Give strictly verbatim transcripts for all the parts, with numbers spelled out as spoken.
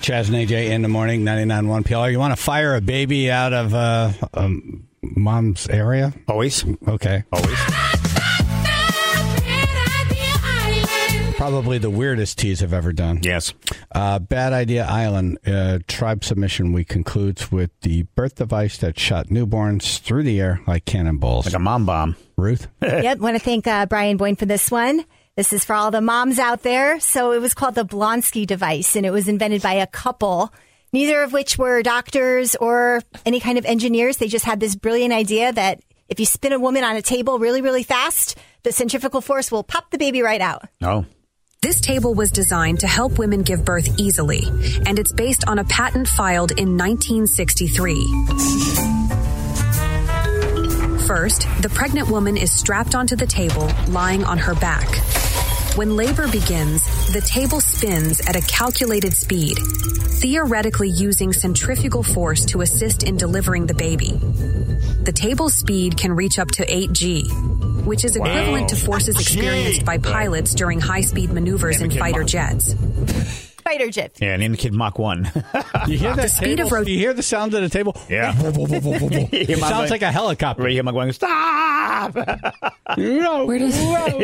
Chaz and A J in the morning, ninety-nine point one P L R. You want to fire a baby out of uh, um, mom's area? Always. Okay. Always. Probably the weirdest tease I've ever done. Yes. Uh, Bad Idea Island, uh, Tribe Submission Week concludes with the birth device that shot newborns through the air like cannonballs. Like a mom bomb. Ruth? Yep. Want to thank uh, Brian Boyne for this one. This is for all the moms out there. So it was called the Blonsky device, and it was invented by a couple, neither of which were doctors or any kind of engineers. They just had this brilliant idea that if you spin a woman on a table really, really fast, the centrifugal force will pop the baby right out. Oh. This table was designed to help women give birth easily, and it's based on a patent filed in nineteen sixty-three. First, the pregnant woman is strapped onto the table, lying on her back. When labor begins, the table spins at a calculated speed, theoretically using centrifugal force to assist in delivering the baby. The table's speed can reach up to eight G, which is equivalent wow. to forces experienced by pilots during high-speed maneuvers in fighter jets. Fighter jets. Yeah, name the kid Mach one. You hear that The speed table? of ro- You hear the sound of the table? Yeah. It sounds like a helicopter. Right here, I'm going, stop! Where does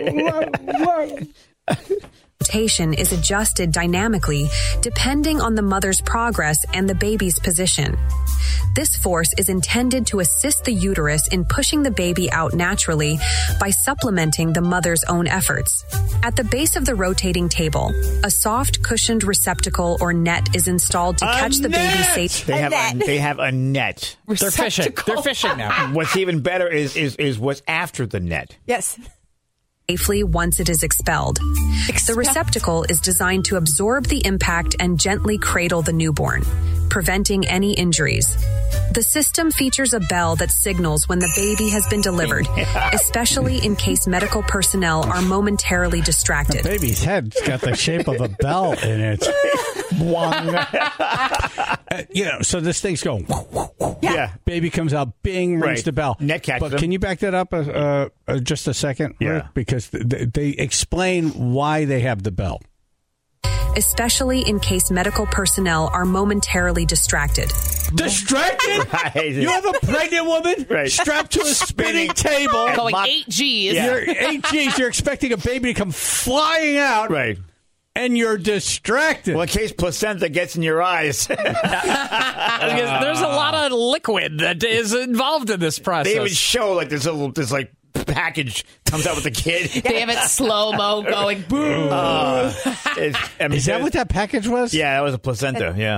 rotation is adjusted dynamically depending on the mother's progress and the baby's position. This force is intended to assist the uterus in pushing the baby out naturally by supplementing the mother's own efforts. At the base of the rotating table, a soft cushioned receptacle or net is installed to A catch the baby net! safe. They have, a, net. they have a net. They're fishing. They're fishing now. What's even better is, is, is what's after the net. Yes. Safely once it is expelled. The receptacle is designed to absorb the impact and gently cradle the newborn, preventing any injuries. The system features a bell that signals when the baby has been delivered, especially in case medical personnel are momentarily distracted. Baby's head's got the shape of a bell in it. uh, you know, so this thing's going. Yeah. yeah. Baby comes out, bing, rings Right. the bell. Net catches But them. can you back that up uh, uh, uh, just a second? Yeah. Rick? Because th- they explain why they have the bell. Especially in case medical personnel are momentarily distracted. Distracted? Right. You have a pregnant woman Right. strapped to a spinning table. Going Mach- eight G's. Yeah. You're eight G's. You're expecting a baby to come flying out, Right. and you're distracted. Well, in case placenta gets in your eyes. Because there's a lot of liquid that is involved in this process. They even show like this little, this like package comes out with the kid. They have it slow mo going. Boom. Uh, it's- I mean, Is that what that package was? Yeah, that was a placenta. Yeah.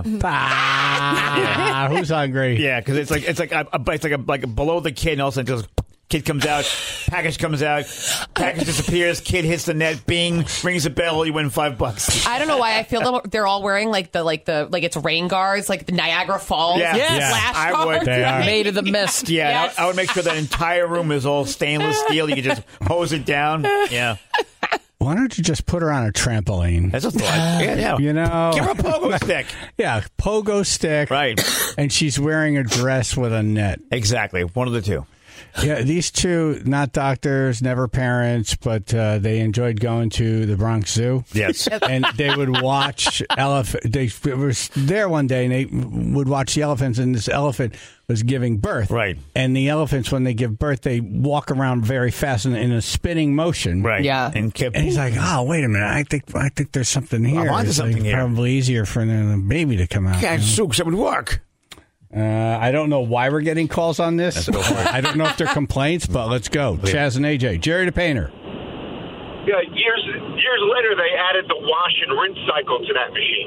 Ah, who's hungry? Yeah, because it's like it's like a, a, it's like a, like below the kid, and all of a sudden just kid comes out, package comes out, package disappears, kid hits the net, bing, rings the bell, you win five bucks. I don't know why I feel them, they're all wearing like the like the like it's rain guards, like the Niagara Falls. Yeah. Yes. Flash I would. guards. They are. Made of the mist. Yeah, and Yes. I, I would make sure that entire room is all stainless steel. You could just hose it down. Yeah, Why don't you just put her on a trampoline? that's a thought. Yeah, yeah. You know, Give her a pogo stick. yeah, pogo stick, Right. And she's wearing a dress with a net. Exactly. One of the two. Yeah, these two, not doctors, never parents, but uh, they enjoyed going to the Bronx Zoo. Yes. And they would watch elephant. They were there one day, and they would watch the elephants, and this elephant was giving birth. Right. And the elephants, when they give birth, they walk around very fast in, in a spinning motion. Right. Yeah. And kept. And he's like, "Oh, wait a minute! I think I think there's something here. I'm onto It's something like here." Probably easier for the baby to come out." Yeah, Sukes, it would work. Uh, I don't know why we're getting calls on this. I don't know if they're complaints, but let's go. Chaz and A J, Jerry the Painter. Yeah, years years later, they added the wash and rinse cycle to that machine.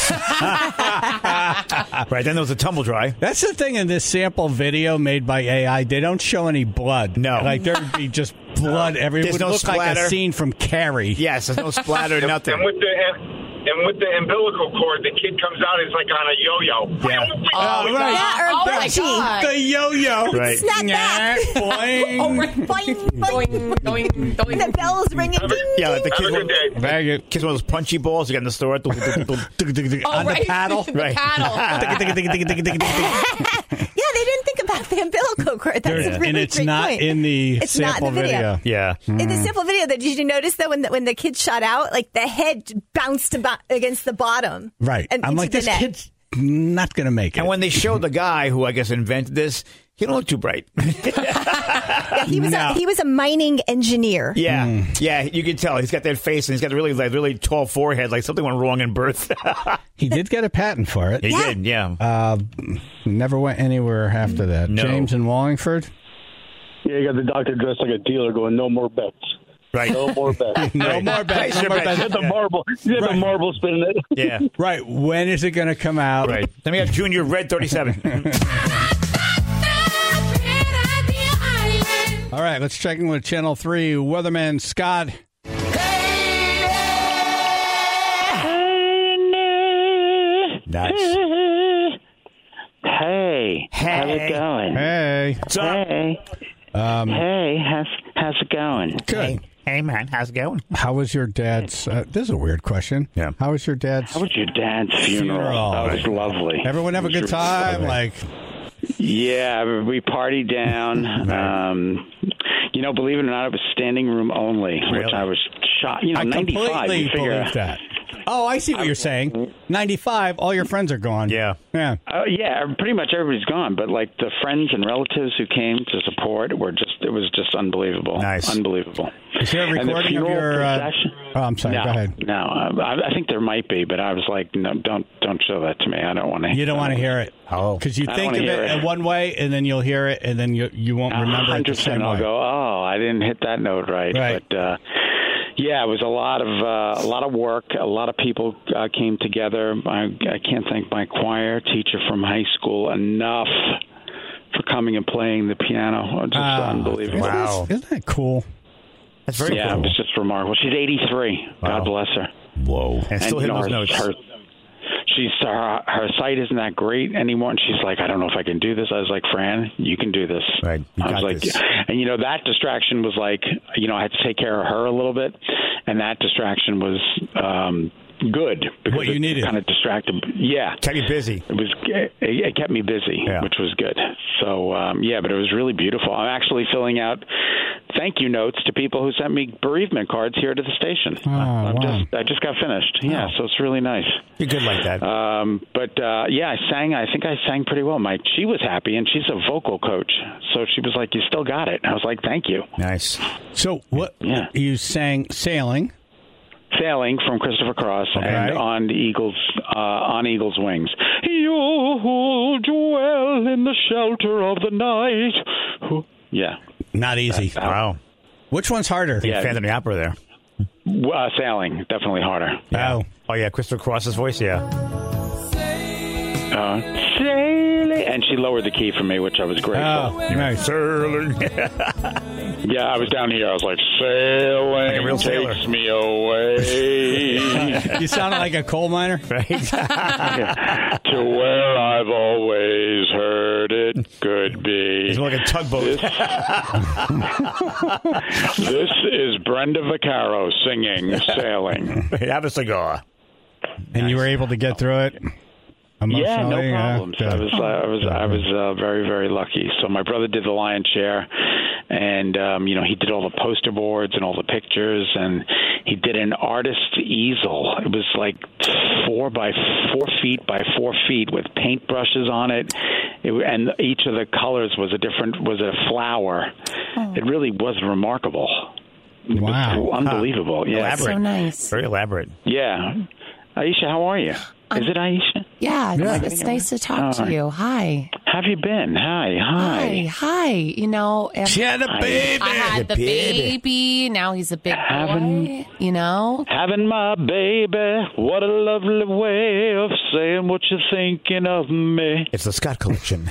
Nice. Right, then there was a tumble dry. That's the thing in this sample video made by A I. They don't show any blood. No. Like there would be just blood everywhere. It There's would no look like splatter. a scene from Carrie. Yes, there's no splatter, nothing. And with the and, and with the umbilical cord, the kid comes out is like on a yo-yo. Yeah. Oh, right. Yeah, or Oh a my bungee. God. The yo-yo. Right. Snap back. Boing. Oh, right. Boing, boing. Going, going, going. The bell's ringing. Ding, Yeah, like the Have kids a one, good day. Bag it. kids one of those punchy balls you got in the store. Oh, On the right. paddle. The Right. paddle. Yeah, they didn't think of have the umbilical cord. That's There's- a really and it's great not point. in the It's not sample in the video. Yeah. In the sample video, that did you notice that when the, when the kid shot out, like the head bounced about against the bottom, Right. And I'm into like, the this net. kid's not going to make it. And when they showed the guy who I guess invented this, he don't look too bright. Yeah, he was No. a, he was a mining engineer. Yeah, Mm. yeah, you can tell he's got that face and he's got a really, like, really tall forehead, like something went wrong in birth. He did get a patent for it. He Yeah. did, yeah. Uh, never went anywhere after that. No. James in Wallingford? Yeah, you got the doctor dressed like a dealer going, no more bets. Right. No more bets. No more bets. Place No your more bets. bets. Get the marble. Get Right. the marble spinning it. Yeah, Right. When is it going to come out? right. Then we have Junior Red thirty-seven. All right. Let's check in with Channel three weatherman Scott. Nice. Hey, how's it going? Hey. What's up? Hey, Um, hey, how's how's it going? good. Hey, man, how's it going? How was your dad's? Uh, this is a weird question. Yeah. How was your dad's? How was your dad's funeral? Funeral. That was lovely. Everyone have a It was good really time? lovely. Like, Yeah, we partied down. um, you know, believe it or not, it was standing room only, which Really? I was shocked. You know, I ninety-five. completely You figure, believe that. Oh, I see what you're saying. ninety-five, all your friends are gone. Yeah. Yeah. Uh, yeah, pretty much everybody's gone, but like the friends and relatives who came to support were just, it was just unbelievable. Nice. Unbelievable. Is there a And the recording of funeral your... Uh, procession- oh, I'm sorry. no, Go ahead. No, I, I think there might be, but I was like, no, don't don't show that to me. I don't want to. You don't want to hear it. Oh. Because you I think don't of wanna it hear in it. one way, and then you'll hear it, and then you you won't remember it the same I'll way. go, oh, I didn't hit that note right. Right. But uh, yeah, it was a lot of uh, a lot of work. A lot of people uh, came together. I, I can't thank my choir teacher from high school enough for coming and playing the piano. Just Ah, unbelievable. isn't that- Wow. Isn't that cool? That's very Yeah, cool. it was just remarkable. She's eighty-three. Wow. God bless her. Whoa. And still you hitting know, those her, notes. Her, she's her, her sight isn't that great anymore, and she's like, I don't know if I can do this. I was like, Fran, you can do this. Right. You I was got like, this. and you know that distraction was like, you know, I had to take care of her a little bit, and that distraction was um, good because What you it needed. kind of distracted. Yeah, Kept you busy. it was it, it kept me busy, Yeah. which was good. So um, yeah, but it was really beautiful. I'm actually filling out thank you notes to people who sent me bereavement cards here to the station. Oh, I'm wow. just I just got finished. Yeah, Oh. so it's really nice. You're good like that. Um, but uh, yeah, I sang. I think I sang pretty well. Mike, she was happy, and she's a vocal coach, so she was like, "You still got it." And I was like, "Thank you." Nice. So what? Yeah. You sang Sailing. Sailing from Christopher Cross Okay. and on the Eagles uh, on Eagles Wings. You who dwell in the shelter of the night. Who- Yeah. Not easy. Wow. Which one's harder? Yeah. Phantom of the Opera there. Uh, sailing, definitely harder. Oh. Oh, yeah. Christopher Cross's voice, yeah. Uh, sailing, and she lowered the key for me, which I was grateful. Oh, nice. Sailing. Yeah, I was down here. I was like, sailing Like a real sailor. takes me away You sounded like a coal miner. Right? to where I've always heard it could be. It's more like a tugboat. This is Brenda Vaccaro singing Sailing. Have a cigar. And you were able to get through it? Yeah, no Emotionally, problems. good. I was, uh, I was, I was uh, very, very lucky. So my brother did the lion's share, and um, you know, he did all the poster boards and all the pictures, and he did an artist easel. It was like four by four feet by four feet with paintbrushes on it, it and each of the colors was a different was a flower. It really was remarkable. It was Wow. unbelievable. Yeah, Elaborate. So nice. Very elaborate. yeah. Aisha, how are you? Is it Aisha? Yeah, Yeah. it's, it's nice to talk All to right. you. Hi. Have you been? Hi, Hi. hi. Hi. You know, and She had a baby. I had the baby. baby. Now he's a big Having- boy. You know? Having my baby, what a lovely way of saying what you're thinking of me. It's the Scott Collection.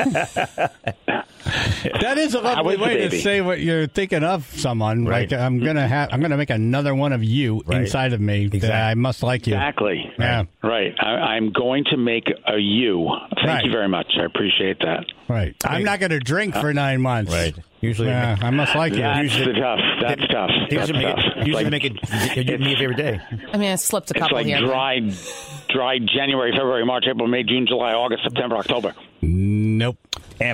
That is a lovely was the way to baby? say what you're thinking of someone. Right. Like I'm gonna have, I'm gonna make another one of you Right. inside of me that Exactly. I must like you. Exactly. Yeah. Right. I, I'm going to make a you. Thank Right. you very much. I appreciate that. Right. I'm not gonna drink for nine months. Right. Usually, Yeah, I must like you. That's Usually- the tough. That's tough. That's usually make tough. it, usually Like- make it you me a favorite day. I mean, I slipped a It's couple like here. dry, dry January, February, March, April, May, June, July, August, September, October. Nope. Damn, man.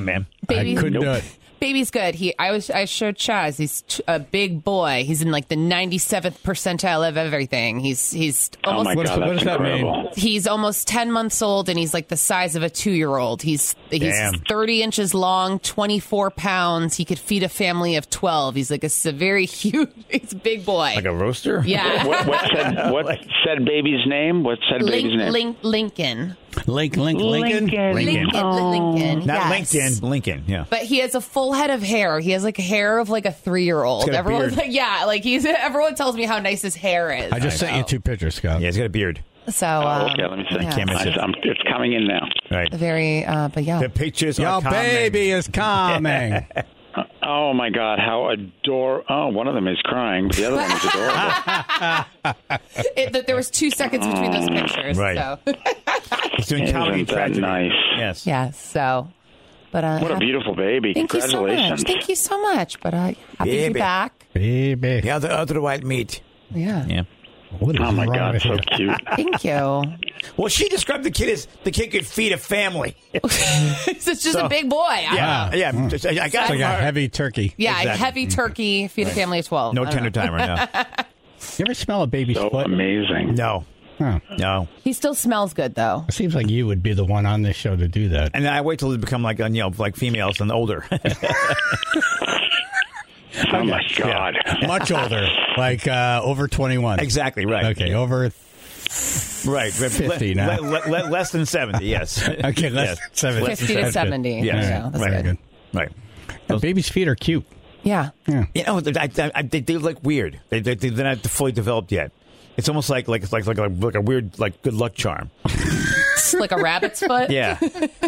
I couldn't nope. do it. Baby's good. He, I was, I showed Chaz. He's t- a big boy. He's in like the ninety-seventh percentile of everything. He's he's almost. Oh my God, what that's does that mean? incredible. He's almost ten months old, and he's like the size of a two-year-old. He's he's Damn. thirty inches long, twenty-four pounds. He could feed a family of twelve. He's like a, s- a very huge. He's a big boy. Like a roaster? Yeah. What, what said what said baby's name? What said Link, baby's name? Link, Lincoln. Link, Link, Lincoln. Lincoln. Lincoln. Lincoln. Lincoln. Not yes. LinkedIn, Lincoln. Yeah. But he has a full head of hair. He has like hair of like a three-year-old. He's got a Everyone's beard. like, yeah, like he's. Everyone tells me how nice his hair is. I just sent you two pictures, Scott. Yeah, he's got a beard. So, Oh, um, okay, let me see. yeah, Can't miss I, it. I'm, it's coming in now. Right. very, uh, but yeah. The pictures Your are coming. baby is coming. Oh my God, how adorable! Oh, one of them is crying, but the other one is adorable. It, that there was two seconds between those pictures. Right. So. He's doing comedy Isn't that tragedy. nice? Yes. Yeah. So, but uh, What a happy- beautiful baby! Thank you so Congratulations! much. Thank you so much. But uh, happy to Baby. be back. Baby. Yeah, the other white meat. Yeah. Yeah. What is Oh my wrong God, with so you? cute. Thank you. Well, she described the kid as the kid could feed a family. It's just So- a big boy. I- Yeah, yeah. Just- I, I got It's it like from a her. heavy turkey. Yeah, Exactly. heavy turkey, feed a family of twelve. No I don't tender know. timer. No, You ever smell a baby's So foot? amazing. no, Huh. no. He still smells good though. It seems like you would be the one on this show to do that. And then I wait till they become like you know like females and older. Oh my God! Much older, like uh, over twenty-one. Exactly right. Okay, over. Right. fifty le- now. le- le- less than seventy. Yes. Okay, less Yes. than seventy. Less than Fifty to That's good. seventy. Yeah. Yeah, that's Right. good. Right. The baby's feet are cute. Yeah. Yeah. You know, I, I, I, they, they look weird. They, they, they're not fully developed yet. It's almost like like it's like like a, like a weird like good luck charm. It's like a rabbit's foot. Yeah.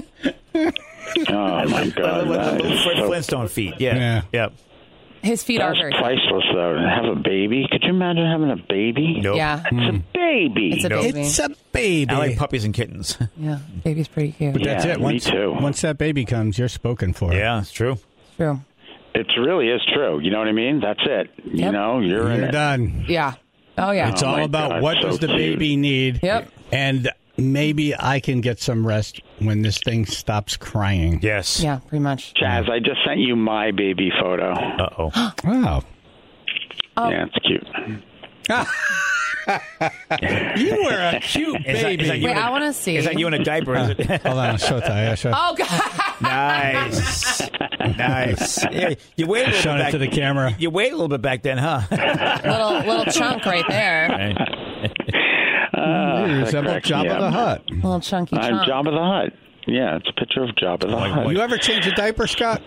Oh my God! Like that little is Fred so- Flintstone feet. Yeah. Yeah. Yep. His feet are That's very. priceless, though. To have a baby. Could you imagine having a baby? Nope. Yeah. It's a baby. It's a Nope. baby. It's a baby. I like puppies and kittens. Yeah. Baby's pretty cute. But that's Yeah, it. me Once, too. Once that baby comes, you're spoken for. Yeah, it's true. True. It really is true. You know what I mean? That's it. You Yep. know, you're, in You're it. done. Yeah. Oh yeah. It's Oh all my about God, what so does the cute. baby need. Yep. And maybe I can get some rest when this thing stops crying. Yes. Yeah. Pretty much. Chaz, I just sent you my baby photo. Uh oh. Wow. Yeah, it's cute. You were a cute Is that- baby. is that you Wait, in a- I want to see. Is that you in a diaper? Is it? Hold on, I'll show it to you. I'll show, Oh God. Nice. Nice. Yeah, you wait a little showing bit it back. to the camera. You wait a little bit back then, huh? little little chunk right there. Uh, You that resemble cracks me Jabba up. the Hutt. Little chunky I'm chunk. Jabba the Hutt. Yeah, it's a picture of Jabba the Like Hutt. what? You ever change a diaper, Scott?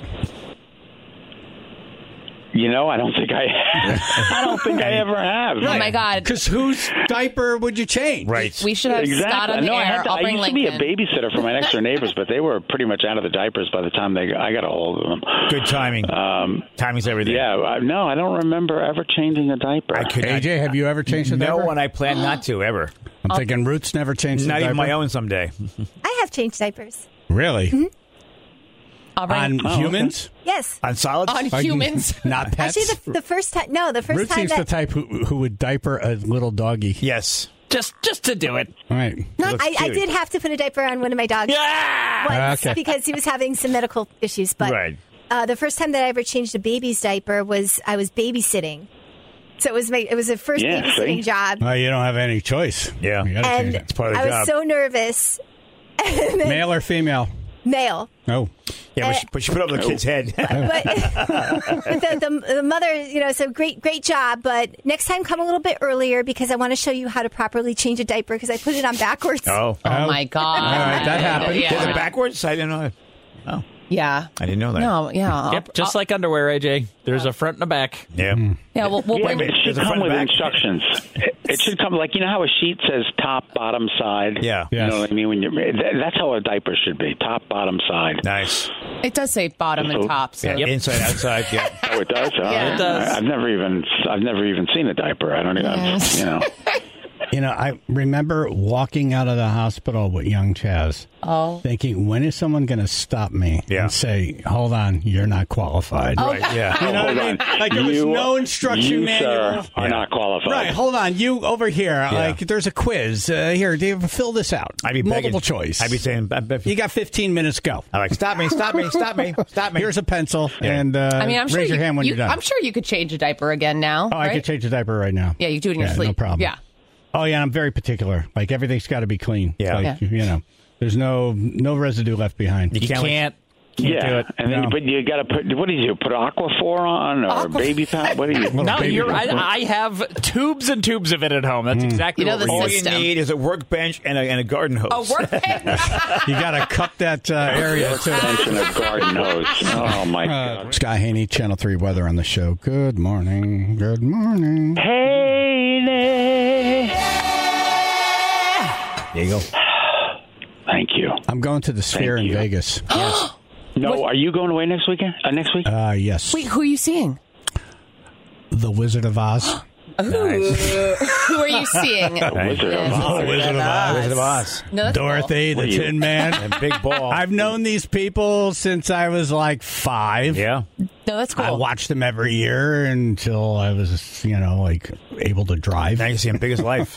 You know, I don't think I. I don't think I ever have. Oh my God. Because whose diaper would you change? Right. We should have Exactly. Scott on the no, I, air. had to, I'll I bring used Lincoln. to be a babysitter for my next door neighbors, but they were pretty much out of the diapers by the time they I got a hold of them. Good timing. Um, Timing's everything. yeah, I, no, I don't remember ever changing a diaper. I could A J, have you ever changed a No diaper? one. I plan not to ever. I'm thinking Roots never changed a Not diaper. even my own someday. I have changed diapers. Really? I'll bring On humans? Yes. On solids? on Are you- humans. Not pets? Actually, the, the first time, no, the first Roots time seems that the type who, who would diaper a little doggy. Yes. Just just to do it. Right. Looks I, I cute. did have to put a diaper on one of my dogs Yeah. once Okay. because he was having some medical issues. But Right. uh, the first time that I ever changed a baby's diaper was I was babysitting. So it was my it was a first Yeah, babysitting see? job, Well, you don't have any choice. Yeah. You gotta change and it. It's part of the I job. was so nervous. And then- Male or female? male. Oh. Yeah, but she, but she put it up the kid's head. But the, the, the mother, you know, so great, great job. But next time, come a little bit earlier because I want to show you how to properly change a diaper because I put it on backwards. oh. Oh my God. All right, that happened. Is it Yeah. backwards? I didn't know. Oh, Yeah. I didn't know that. No. Yeah. Yep, just like underwear, A J. There's a front and a back. Yeah. Yeah. We'll, we'll Yeah, bring. but it should There's a come front with and back. instructions. It, it should come like you know how a sheet says top, bottom, side. Yeah. Yes. You know what I mean? When you that, that's how a diaper should be: top, bottom, side. Nice. It does say bottom and top. So. Yeah. Inside, outside. Yeah. Oh, it does. Oh, Yeah. It does. I, I've never even I've never even seen a diaper. I don't even Yes. you know. You know, I remember walking out of the hospital with young Chaz, Oh. thinking, when is someone going to stop me Yeah. and say, hold on, you're not qualified? Oh. Right, yeah. You know what I Hold mean? on. Like there was You- no instruction you, manual. sir, are not qualified. Right, hold on. You over here, like there's a quiz. Uh, here, Dave, fill this out. I'd be Multiple begging. choice. I'd be saying, I bet- you got fifteen minutes, go. I'm like, stop me, stop me, stop me, stop me. Here's a pencil, Yeah. and uh, I mean, I'm sure raise your you, hand when you, are done. I'm sure you could change a diaper again now. oh, I right? could change the diaper right now. Yeah, you do it in your Yeah, sleep. no problem. Yeah. Oh, yeah, I'm very particular. Like, everything's got to be clean. Yeah. Like, Yeah. you know, there's no no residue left behind. You You can't. can't. Can't do Yeah, it. and then No. but you got to put what do you do? Put Aquaphor on or Aqua- baby pad? What do you? No, baby you're, put- I, I have tubes and tubes of it at home. That's exactly You know what the we're All doing. system. you need is a workbench and a, and a garden hose. A workbench. You got to cup that uh, area, too. Extension of garden hose. Oh my Uh, God! Scott Haney, Channel three weather on the show. Good morning. Good morning. Haley. There you go. Thank you. I'm going to the Sphere Thank in you. Vegas. No, are you going away next weekend? Uh, next week? Uh, yes. Wait, who are you seeing? The Wizard of Oz. Who, who are you seeing? Wizard of Oz. Wizard of Oz. Wizard of Oz. No, that's Dorothy, What the are you- Tin Man. And Big Ball. I've known these people since I was like five. yeah. Cool. No, that's cool. I watched them every year until I was, you know, like able to drive. Now you see him big as life.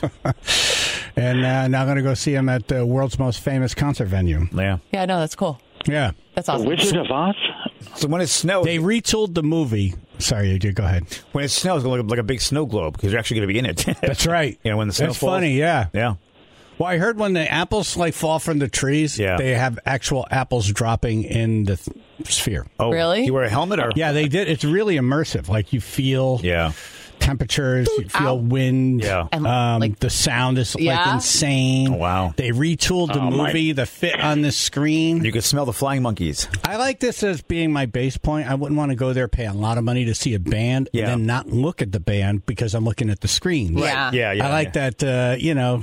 And uh, now I'm going to go see him at the world's most famous concert venue. Yeah. Yeah, no, that's cool. Yeah. That's The awesome. Wizard of Oz? So when it snows, They retooled the movie. Sorry, A J, go ahead. when it snows, it's going to look like a big snow globe because you're actually going to be in it. That's right. You know, when the snow That's falls. funny, yeah. Yeah. Well, I heard when the apples like fall from the trees, Yeah. they have actual apples dropping in the th- sphere. Oh, Really? You wear a helmet or? Yeah, they did. It's really immersive. Like you feel Yeah. temperatures, you feel Ow. wind. Yeah. And, Um, like- the sound is like Yeah? insane. Oh, wow. They retooled the Oh, my- movie, the fit on the screen. You can smell the flying monkeys. I like this as being my base point. I wouldn't want to go there, pay a lot of money to see a band, Yeah. and then not look at the band because I'm looking at the screen. Yeah. Yeah, yeah. I like yeah. that, uh, you know,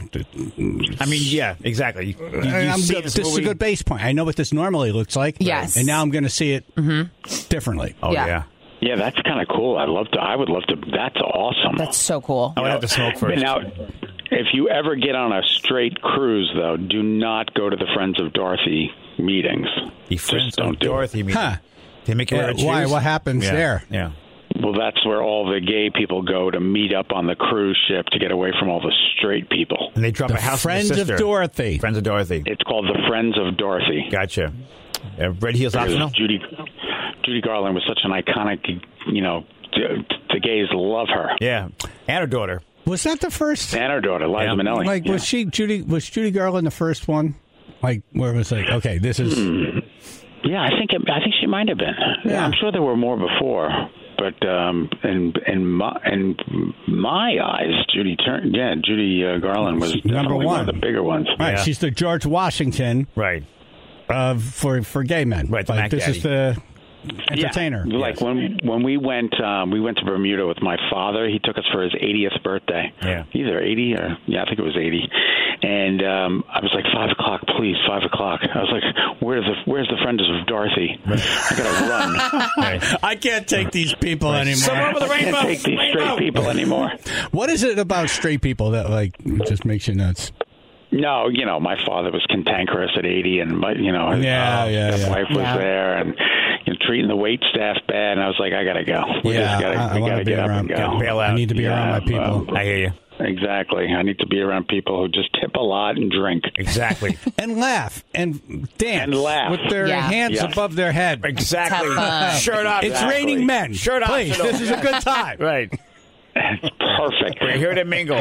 I mean, yeah, exactly. You, you, you I'm see good- this this is a movie- good base point. I know what this normally looks like. Yes. And now I'm going to see it differently. Oh, Yeah. yeah. Yeah, that's kind of cool. I'd love to. I would love to. That's awesome. That's so cool. I would have to smoke first. Now, if you ever get on a straight cruise, though, do not go to the Friends of Dorothy meetings. The friends Just don't of do it. Dorothy. meeting. Huh. They make you wear Uh, shoes? why? What happens Yeah. there? Yeah. Well, that's where all the gay people go to meet up on the cruise ship to get away from all the straight people. And they drop The a house Friends with of sister. Dorothy. Friends of Dorothy. It's called the Friends of Dorothy. Gotcha. Uh, red heels Because optional? Judy, Judy Garland was such an iconic, you know, t- the gays love her. Yeah. And her daughter. Was that the first? And her daughter, Liza Yeah. Minnelli. Like, Yeah. was she Judy? Was Judy Garland the first one? Like, where it was like, okay, this is. Yeah, I think it, I think she might have been. Yeah. I'm sure there were more before, but um, in in my in my eyes, Judy Turn, yeah, Judy uh, Garland was Number definitely one. of the bigger ones. Right, Yeah. she's the George Washington Right. uh, for for gay men. Right, the like Mac this is the entertainer. Yeah. Like when when we went um, we went to Bermuda with my father. He took us for his eightieth birthday. Yeah. Either eighty or yeah, I think it was eighty. And um, I was like, five o'clock, please, five o'clock. I was like, where's the where's the Friends of Dorothy? I gotta run. Right. I can't take these people anymore. Someone with a I can't rainbow. take these straight Rainbow. people anymore. What is it about straight people that like just makes you nuts? No, you know, my father was cantankerous at eighty, and my, you know, his, Yeah, uh, yeah, his yeah. wife was Yeah. there, and you know, treating the wait staff bad. And I was like, I gotta go. We Yeah, just gotta, I- I we wanna gotta be get up around- and go. bail out. I need to be Yeah, around my people. well, I hear you. Exactly. I need to be around people who just tip a lot and drink. Exactly. And laugh and dance And laugh. with their Yeah. hands Yeah. above their head. Exactly. Have fun. Shirt off. It's Exactly. raining men. Shirt off. Please, Shirt off. this is a good time. Right. It's perfect. We're here to mingle.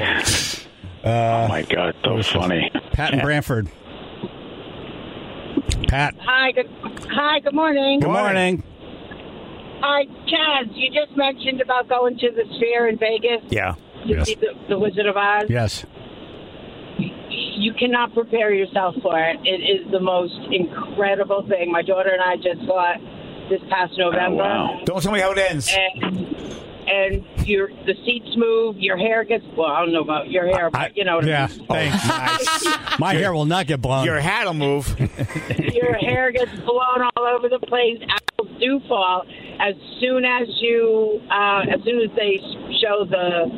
Oh my God, so funny. Pat and Branford. Pat. Hi, good. Hi, good morning. Good morning. Hi, Chaz. You just mentioned about going to the Sphere in Vegas Yeah. to Yes. see the, the Wizard of Oz. Yes. You cannot prepare yourself for it. It is the most incredible thing. My daughter and I just saw it this past November. Oh, wow. Don't tell me how it ends. And and your the seats move. Your hair gets well. I don't know about your hair, but I- you know what yeah, I mean. thanks. My hair will not get blown. Your hat will move. Your hair gets blown all over the place. Apples do fall as soon as you, uh, as soon as they show the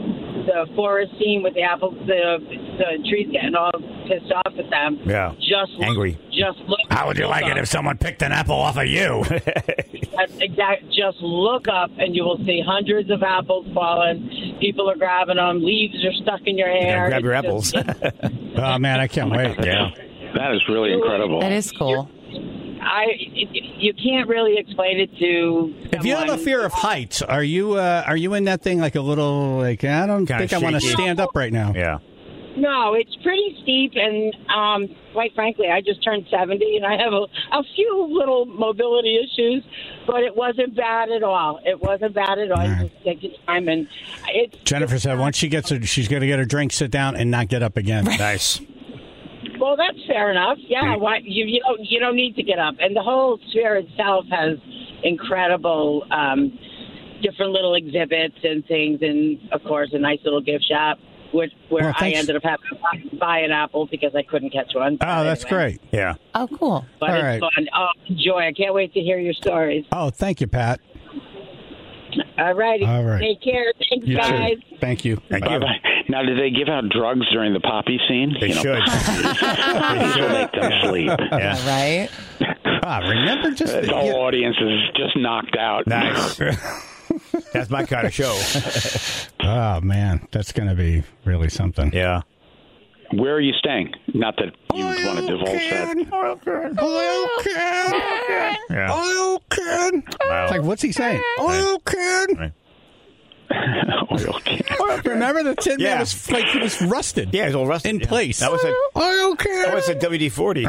the forest scene with the apples, the the trees getting all pissed off at them. Yeah. Just look, angry. Just look. How would you like it if someone picked an apple off of you? That's exact. Just look up, and you will see hundreds of apples falling. People are grabbing them. Leaves are stuck in your hair. Grab your It's apples. just- Oh, man, I can't wait. Yeah. That is really incredible. That is cool. I it, you can't really explain it to. If you have a someone. fear of heights, are you uh, are you in that thing like a little, like, I don't Kinda think I want to shaky. stand up right now. Yeah. No, it's pretty steep, and um, quite frankly, I just turned seventy, and I have a, a few little mobility issues, but it wasn't bad at all. It wasn't bad at all. All You right. just take your time, and it's Jennifer said once she gets her, she's going to get her drink, sit down, and not get up again. Nice. well, that's fair enough. Yeah, why, you you don't you don't need to get up, and the whole sphere itself has incredible um, different little exhibits and things, and of course, a nice little gift shop. Which, where Well, I thanks. ended up having to buy an apple because I couldn't catch one. Oh, that's Anyway. great. Yeah. Oh, cool. But All it's right. fun. Oh, joy. I can't wait to hear your stories. Oh, thank you, Pat. All righty. All right. Take care. Thanks, You too. guys. Thank you. Thank you. Bye-bye. Now, did they give out drugs during the poppy scene? They You know, should. These will make them sleep. Yeah. All right. Ah, remember just The whole yeah. audience is just knocked out. Nice. That's my kind of show. Oh man, that's going to be really something. Yeah. Where are you staying? Not that you would want to divulge that. Oil can. Oil can. Yeah. Oil can. Wow. It's like, what's he saying? Oil can. Right. Oil can. Remember the tin Yeah. man was like he was rusted. Yeah, it's all rusted. In yeah. place. That was a Oil can. that was a W D forty.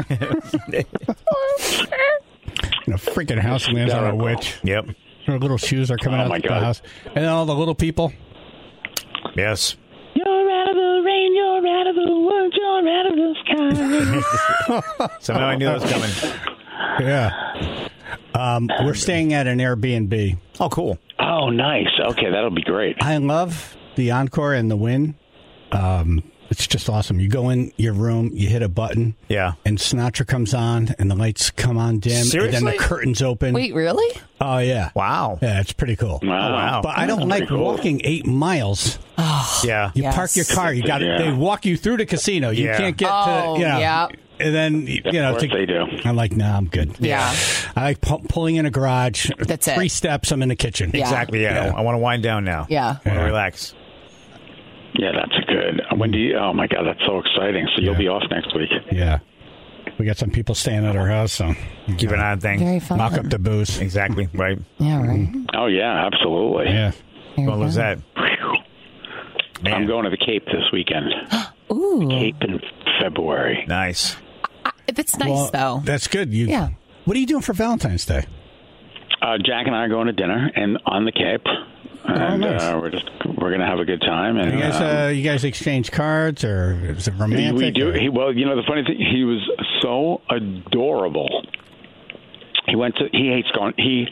In a freaking house lands on a witch. Yep. Her little shoes are coming Oh, out my of the God. house. And then all the little people. Yes. You're out of the rain, you're out of the woods, you're out of the sky. Somehow I knew that was coming. Yeah. Um, we're staying at an Airbnb. Oh, cool. Oh, nice. Okay, that'll be great. I love the Encore and the Win. Um, it's just awesome. You go in your room, you hit a button, Yeah. and Sinatra comes on, and the lights come on dim, and then Seriously? the curtains open. Wait, really? Oh, yeah. Wow. Yeah, it's pretty cool. Wow. wow. But I don't That's like pretty cool. walking eight miles. Yeah. You Yes. park your car. You got Yeah. They walk you through the casino. You Yeah. can't get Oh, to, you know. yeah. And then, you know, Of course to- they do. I'm like, nah, I'm good. Yeah. I like pu- pulling in a garage. That's it. Three steps, I'm in the kitchen. Yeah. Exactly. Yeah. Yeah. I want to wind down now. Yeah. I want to Yeah. relax. Yeah, that's good. When do you? Oh my God, that's so exciting. So you'll Yeah. be off next week. Yeah. We got some people staying at our house, so Keep an eye on things. Very fun. knock up the booze. Exactly. Right. Yeah, right. Oh yeah, absolutely. Yeah. Very What was fun. that? Man. I'm going to the Cape this weekend. Ooh. Cape in February. Nice. That's nice, Well, though. that's good. You, Yeah. What are you doing for Valentine's Day? Uh, Jack and I are going to dinner and on the Cape, and nice. uh, we're just we're going to have a good time. And You guys, um, uh, you guys exchange cards, or is it romantic? we do. or- He, well, you know, the funny thing, he was so adorable. He went to. He hates going. He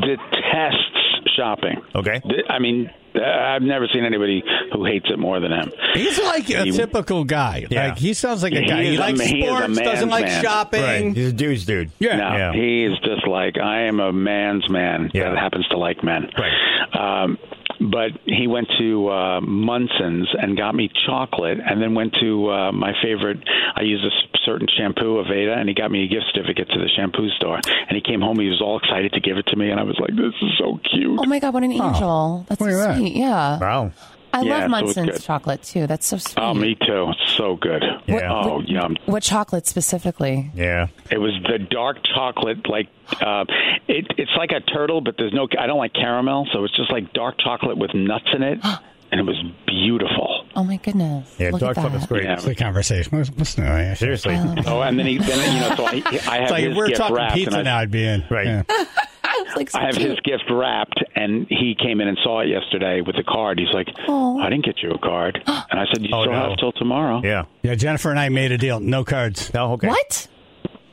detests shopping. Okay. I mean, uh, I've never seen anybody who hates it more than him. He's like a He- typical guy. Yeah. Like he sounds like a He guy. He is a likes ma- he is a sports, doesn't man's like man. shopping. Right. He's a dude's dude. Yeah. No, Yeah. he's just like, I am a man's man Yeah. that happens to like men. Right. Um, but he went to uh, Munson's and got me chocolate, and then went to uh, my favorite. I use a s- certain shampoo, Aveda, and he got me a gift certificate to the shampoo store. And he came home, he was all excited to give it to me, and I was like, "This is so cute." Oh, my God, what an angel. That's Look so at that. sweet. Yeah. Wow. I Yeah, love so it's Munson's good. chocolate, too. That's so sweet. Oh, me too. It's so good. Yeah. Oh, yum. What chocolate specifically? Yeah. It was the dark chocolate, like uh, it, it's like a turtle, but there's no. I don't like caramel, so it's just like dark chocolate with nuts in it, and it was beautiful. Oh, my goodness. Yeah. Look Dark at chocolate's that. great. Yeah. It's a conversation. Listen, listen to me. Seriously. Oh, and then he, then you know, so I, I have It's like his if we're gift talking wrapped, pizza and I, now, I'd be in. Right. Yeah. It's like so I have cute. his gift wrapped, and he came in and saw it yesterday with the card. He's like, Oh. "I didn't get you a card," and I said, "You Oh, still no. have till tomorrow." Yeah. Yeah, Jennifer and I made a deal. No cards. No. Okay. What?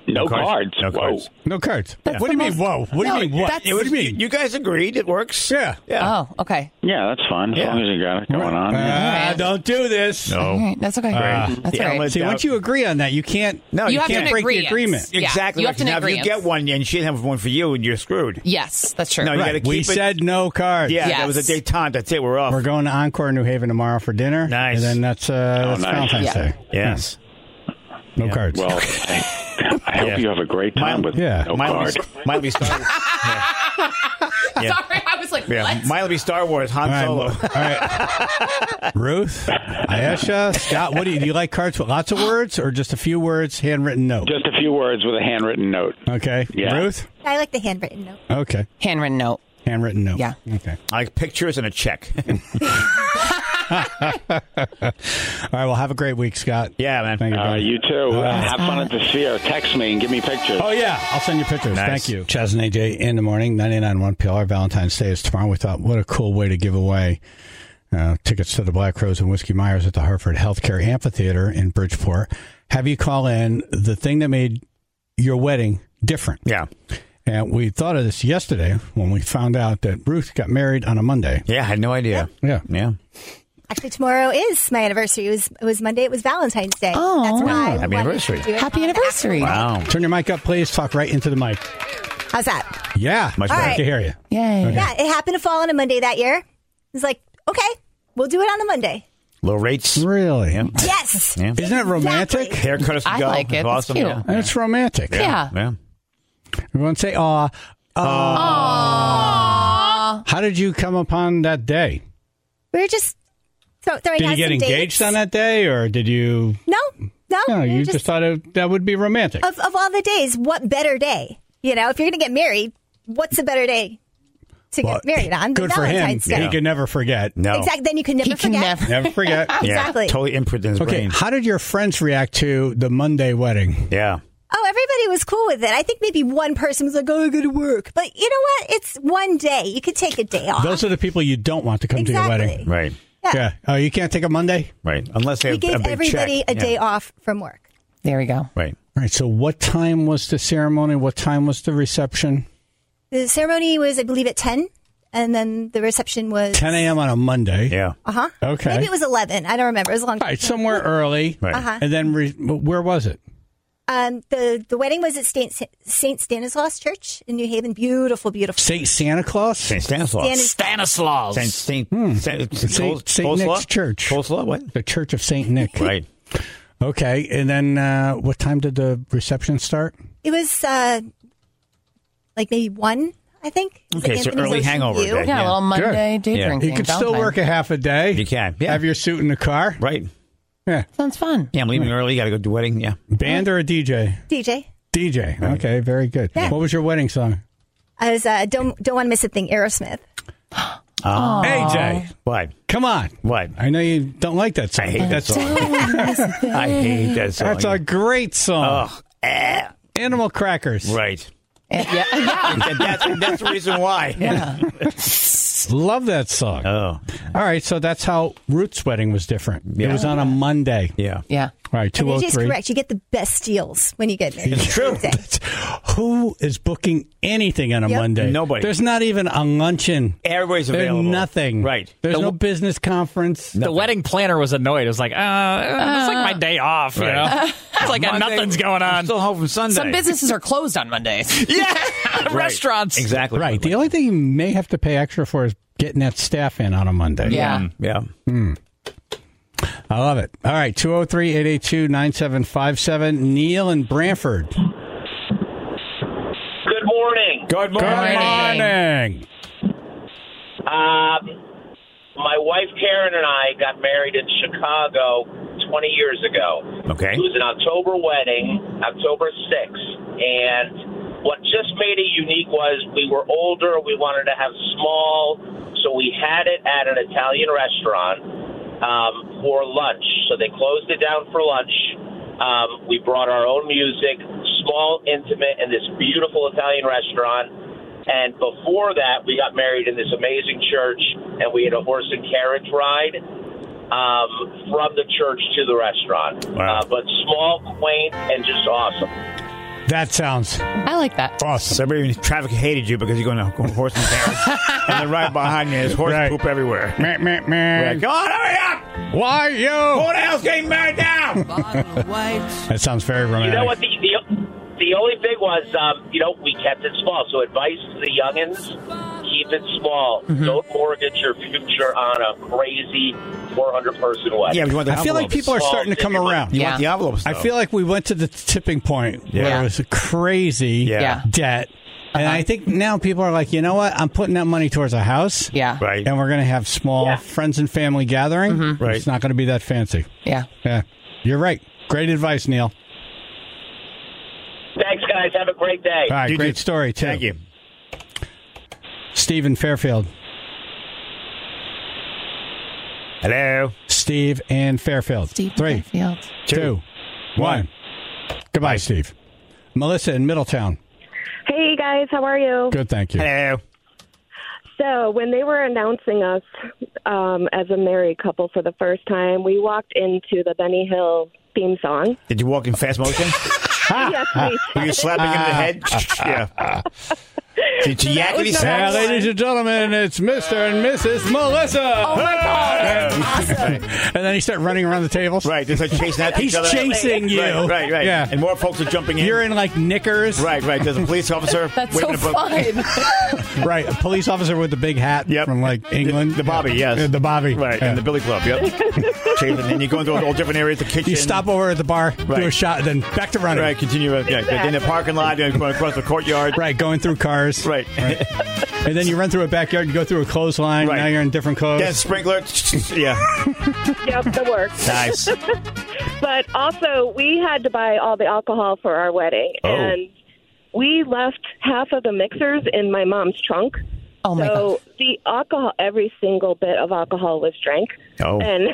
No, No cards. cards. No Whoa. cards. No cards. Yeah. What do you mean, whoa? What do No, you mean, what? that's- Yeah, what do you mean? You guys agreed. It works. Yeah. Yeah. Oh, okay. Yeah, that's fun. As Yeah. long as you got it going on. Ah, don't do this. No. All right, that's okay. Ah. That's Yeah, all right. let's- See, once you agree on that, you can't. No, You you, have can't to break the agree. agreement. Yeah, Exactly. you right. have to Now, if you agree. get one and she didn't have one for you, and you're screwed. Yes, that's true. No, you Right. gotta keep We it- said no cards. Yeah, Yes. that was a detente. That's it. We're off. We're going to Encore New Haven tomorrow for dinner. Nice. And then that's, uh, Oh, that's nice. Valentine's Yeah. Day. yes. No Yeah. cards. Well, I, I hope Yeah. you have a great time with Yeah. no Mine will card. be, mine will be Star Wars. yeah. Yeah. Sorry, I was like, Yeah. what? Mine will be Star Wars. Han All right, Solo. well, all right. Ruth, Ayesha, Scott, what do you, do you like cards with lots of words or just a few words, handwritten note? Just a few words with a handwritten note. Okay. Yeah. Ruth? I like the handwritten note. Okay. Handwritten note. Handwritten note. Yeah. Okay. I like pictures and a check. All right. Well, have a great week, Scott. Yeah, man. Thank you. Uh, brother. you too. Uh, Have fun at the Sphere. Text me and give me pictures. Oh, yeah. I'll send you pictures. Nice. Thank you. Chaz and A J in the morning, ninety-nine point one P L R. Valentine's Day is tomorrow. We thought, what a cool way to give away uh, tickets to the Black Crowes and Whiskey Myers at the Hartford Healthcare Amphitheater in Bridgeport. Have you call in the thing that made your wedding different. Yeah. And we thought of this yesterday when we found out that Ruth got married on a Monday. Yeah, I had no idea. Yeah. Yeah. Actually, tomorrow is my anniversary. It was, it was Monday. It was Valentine's Day. Oh. That's why I Happy wanted anniversary. to do it Happy on anniversary. Wow. Turn your mic up, please. Talk right into the mic. How's that? Yeah. Much I'd better. like to hear you. Yay. Yeah, it happened to fall on a Monday that year. It's like, okay, we'll do it on the Monday. Low rates. Really? Yeah. Yes. Yeah. Isn't it romantic? Exactly. Haircut us to I go. like it. It's That's awesome. cute. Yeah. And it's romantic. Yeah. Yeah. Everyone say, aw. Aww. How did you come upon that day? We were just throw, throwing Did out you get some engaged dates. on that day, or did you? No, no. No, we were you just, thought it, that would be romantic. of, of all the days, what better day? You know, if you're going to get married, what's a better day to Well, get married on? than Good for him. Valentine's Day. He could never forget. No. Exactly. Then you can never He can forget. never. Never forget. Yeah. Exactly. Totally imprint in his Okay, brain. how did your friends react to the Monday wedding? Yeah. Oh, everybody was cool with it. I think maybe one person was like, "Oh, I got to work," but you know what? It's one day. You could take a day off. Those are the people you don't want to come to your Exactly. wedding. Right. yeah. Yeah. Oh, you can't take a Monday? Right. Unless they We have gave a big everybody check. a day Yeah. off from work. There we go. Right. All right. So what time was the ceremony? What time was the reception? The ceremony was, I believe, at ten, and then the reception was ten a.m. on a Monday. Yeah. Uh huh. Okay. Maybe it was eleven. I don't remember. It was a long All time. right. Somewhere early. Right. Uh-huh. And then re- where was it? Um, the the wedding was at Saint Saint Stanislaus Church in New Haven. Beautiful, beautiful. Saint Santa Claus? Saint Stanislaus. Stanis- Stanislaus. Saint Saint Hmm. Saint Saint, Saint Coleslaw? Nick's Church. Coleslaw? What? The Church of Saint Nick. Right. Okay. And then uh, what time did the reception start? It was uh, like maybe one, I think. It was Okay, at so Anthony's early Ocean hangover View. day. Yeah, a little Monday day Yeah. drinking. You could still Valentine's. work a half a day. You can. Yeah. Have your suit in the car. Right. Yeah. Sounds fun. Yeah, I'm leaving early. Got to go to the wedding. Yeah. Band or a D J? D J. D J. Okay, very good. Yeah. What was your wedding song? I was uh, don't don't want to miss a thing. Aerosmith. A J. What? Come on. What? I know you don't like that song. I hate that That's song. I hate that song. That's a great song. Oh, eh. Animal Crackers. Right. And- yeah, yeah. And that's, that's the reason why. Yeah. Love that song. Oh. All right, so that's how Ruth's wedding was different. Yeah. It was on a Monday. Yeah. Yeah. All right, two And oh it is three. correct. You get the best deals when you get married. It's true. Day. Who is booking anything on a Yep. Monday? Nobody. There's not even a luncheon. Everybody's There's available. nothing. Right. There's The- no business conference. The wedding planner was annoyed. It was like, uh, it's like my day off, you Right. know? It's like Monday, nothing's going I'm on. still home from Sunday. Some businesses are closed on Mondays. yeah. Right. Restaurants. Exactly. Right. The only thing you may have to pay extra for is getting that staff in on a Monday. Yeah. Yeah. I love it. All right, two oh three, eight eight two, nine seven five seven. Neil in Brantford. Good morning. Good morning. Good morning. Um, my wife Karen and I got married in Chicago twenty years ago. Okay. It was an October wedding, October sixth, and what just made it unique was we were older, we wanted to have small, so we had it at an Italian restaurant um, for lunch. So they closed it down for lunch. Um, we brought our own music, small, intimate, in this beautiful Italian restaurant. And before that, we got married in this amazing church, and we had a horse and carriage ride um, from the church to the restaurant. Wow. Uh, but small, quaint, and just awesome. That sounds I like that. awesome. Somebody in traffic hated you because you're going to go horse and carriage. And then right behind you, there's horse Right. poop everywhere. Meh, meh, meh. Like, come on, hurry up! Why you? Who the hell's getting married now? That sounds very romantic. You know what? The, the, the only thing was, um, you know, we kept it small. So advice to the youngins, keep it small. Mm-hmm. Don't mortgage your future on a crazy four hundred person wedding. Yeah, but you want the I feel like envelopes. people are starting to come around. You Yeah. want the envelopes, though. I feel like we went to the tipping point where Yeah. it was a crazy Yeah. Yeah. debt. And I think now people are like, you know what? I'm putting that money towards a house. Yeah. Right. And we're going to have small Yeah. friends and family gathering. Right. It's not going to be that fancy. Yeah. Yeah. You're right. Great advice, Neil. Thanks, guys. Have a great day. All right. You Great do- story, too. Thank you. Steve in Fairfield. Hello. Steve in Fairfield. Steve Three, Fairfield. two, one. Goodbye, Steve. Melissa in Middletown. Hey guys, how are you? Good, thank you. Hello. So when they were announcing us um, as a married couple for the first time, we walked into the Benny Hill theme song. Did you walk in fast motion? Yes, we Were you slapping him in the head? yeah. Did you yakety was Yeah, sax? ladies and gentlemen, it's Mister and Missus Melissa. Oh my God, that's awesome. And then he started running around the tables. Right, just like chasing after He's each other. chasing you. Right, right, right. Yeah. And more folks are jumping in. You're in like knickers. Right, right. There's a police officer. That's so waving a book. fun. Right. A police officer with the big hat Yep. from like England. The, the Bobby, yes. Yeah, the Bobby. Right, Yeah. and the Billy Club, yep. Chasing, and you go into all different areas, the kitchen. You stop over at the bar, Right. do a shot, then back to running. Right, continue. Uh, yeah, Exactly. in the parking lot, then going across the courtyard. Right, going through cars. Right. And then you run through a backyard, you go through a clothesline, Right. now you're in different clothes. Then sprinkler. yeah. Yep, the works. Nice. But also, we had to buy all the alcohol for our wedding, Oh. and we left half of the mixers in my mom's trunk. Oh my so God. the alcohol, every single bit of alcohol was drank. Oh. And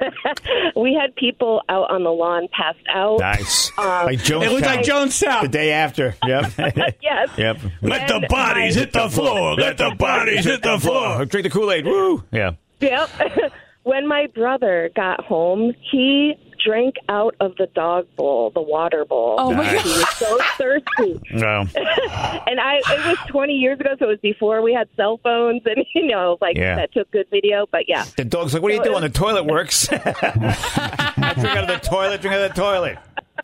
we had people out on the lawn passed out. Nice. Um, like Jonestown. It looked like The Jonestown. day after. Yep. Yes. Yep. Let the bodies hit the floor. Let the bodies hit the floor. Drink the Kool-Aid. Woo. Yeah. Yep. When my brother got home, he drank out of the dog bowl, the water bowl. Oh my Nice. He was so thirsty. No. And I, it was twenty years ago, so it was before we had cell phones and, you know, like Yeah. that took good video. But yeah. The dog's like, what are you doing? The toilet works. I drink out of the toilet, drink out of the toilet.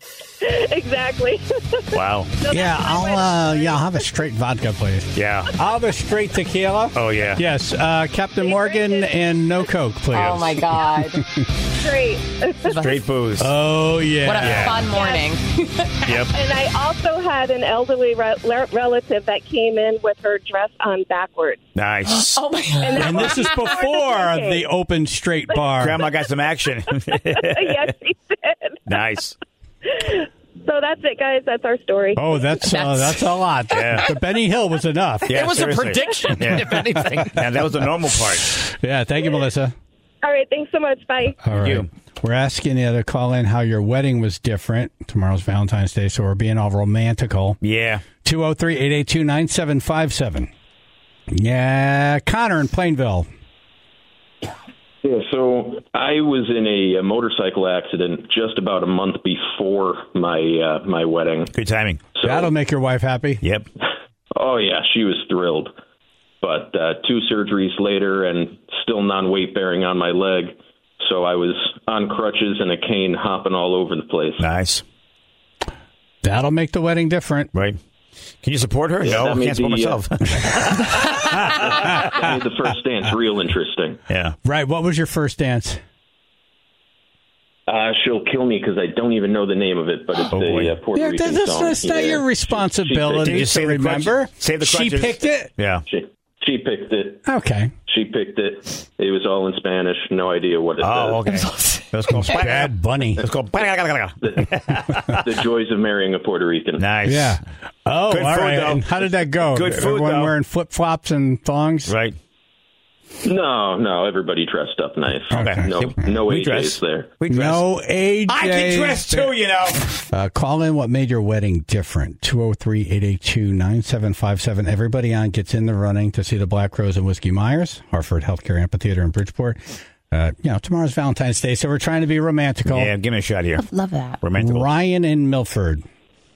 Exactly. Wow. Yeah, I'll uh, yeah, I'll have a straight vodka, please. Yeah. I'll have a straight tequila. Oh, yeah. Yes, uh, Captain Morgan and no Coke, please. Oh my God. Great. Straight booze. Oh yeah. What a Yeah. fun morning. Yep. And I also had an elderly re- le- relative that came in with her dress on backwards. Nice. Oh my God. And, that And was this is before before drinking. the open straight bar. Grandma got some action. Yes, she did. Nice. So that's it, guys. That's our story. Oh, that's uh, That's- that's a lot. Yeah. The Benny Hill was enough. Yeah, it was seriously. a prediction, Yeah. if anything. And that was the normal part. Yeah, thank you, Melissa. All right. Thanks so much. Bye. All right. you. We're asking you to call in how your wedding was different. Tomorrow's Valentine's Day, so we're being all romantical. Yeah. two oh three, eight eight two, nine seven five seven. Yeah, Connor in Plainville. Yeah, so I was in a, a motorcycle accident just about a month before my uh, my wedding. Good timing. So, That'll make your wife happy. Yep. oh yeah, she was thrilled. But uh, two surgeries later, and still non-weight bearing on my leg, so I was on crutches and a cane, hopping all over the place. Nice. That'll make the wedding different. Right. Can you support her? Yeah, no, that I made can't support the, uh, myself. That made the first dance real interesting. yeah. Right. What was your first dance? Uh, she'll kill me because I don't even know the name of it, but it's Oh, boy. a uh, Puerto Yeah, Rican that's, song. that's not Yeah. your responsibility Did you to save the remember. crutches? Save the She crutches. picked it? Yeah. She, she picked it. Okay. She picked it. It was all in Spanish. No idea what it Oh, says. okay. Let's go. Bad Bunny. Let's go. The joys of marrying a Puerto Rican. Nice. Yeah. Oh, Good all food, right. though. And how did that go? Good food, Everyone though. wearing flip-flops and thongs? Right. No, no, everybody dressed up nice. Okay. No, no We A dress. Js there. We dress. No A J. I can dress too, you know. Uh, call in what made your wedding different. two oh three, eight eight two, nine seven five seven. Everybody on gets in the running to see the Black Rose and Whiskey Myers, Hartford Healthcare Amphitheater in Bridgeport. Uh, you know, tomorrow's Valentine's Day, so we're trying to be romantical. Yeah, give me a shot here. Love that. Romantic. Ryan in Milford.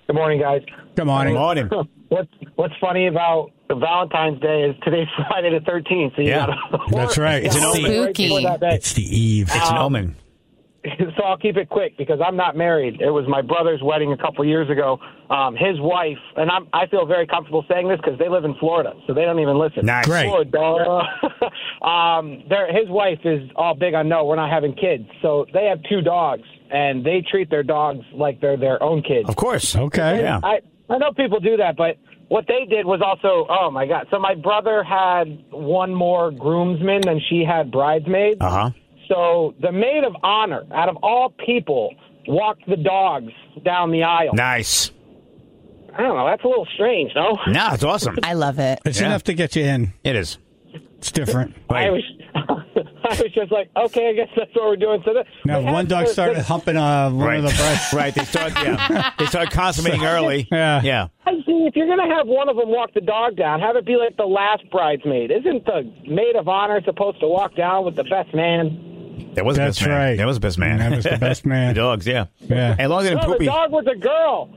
Good morning, guys. Good morning. Good morning. What's What's funny about Valentine's Day is today's Friday the thirteenth. So you Yeah. gotta That's right. It's an omen. Spooky. It's the eve. It's an Um, omen. So I'll keep it quick because I'm not married. It was my brother's wedding a couple years ago. Um, his wife, and I'm, I feel very comfortable saying this because they live in Florida, so they don't even listen. Nice. Great. Florida. um, they're- his wife is all big on no, we're not having kids. So they have two dogs, and they treat their dogs like they're their own kids. Of course. Okay. Yeah. I, I know people do that, but what they did was also, oh, my God. So my brother had one more groomsman than she had bridesmaids. Uh-huh. So the maid of honor, out of all people, walked the dogs down the aisle. Nice. I don't know. That's a little strange, no? No, it's awesome. I love it. It's Yeah. enough to get you in. It is. It's different. I was, I was just like, okay, I guess that's what we're doing. So the, Now, they had one dog the- started the- humping uh, one Right. of the brides. Right. They start, yeah. They start consummating early. Yeah. Yeah. I see, if you're going to have one of them walk the dog down, have it be like the last bridesmaid. Isn't the maid of honor supposed to walk down with the best man? That was the That's best man. right. That was the best man. That was the best man. The dogs, yeah. Yeah. As long as they didn't No, the poopy. dog was a girl.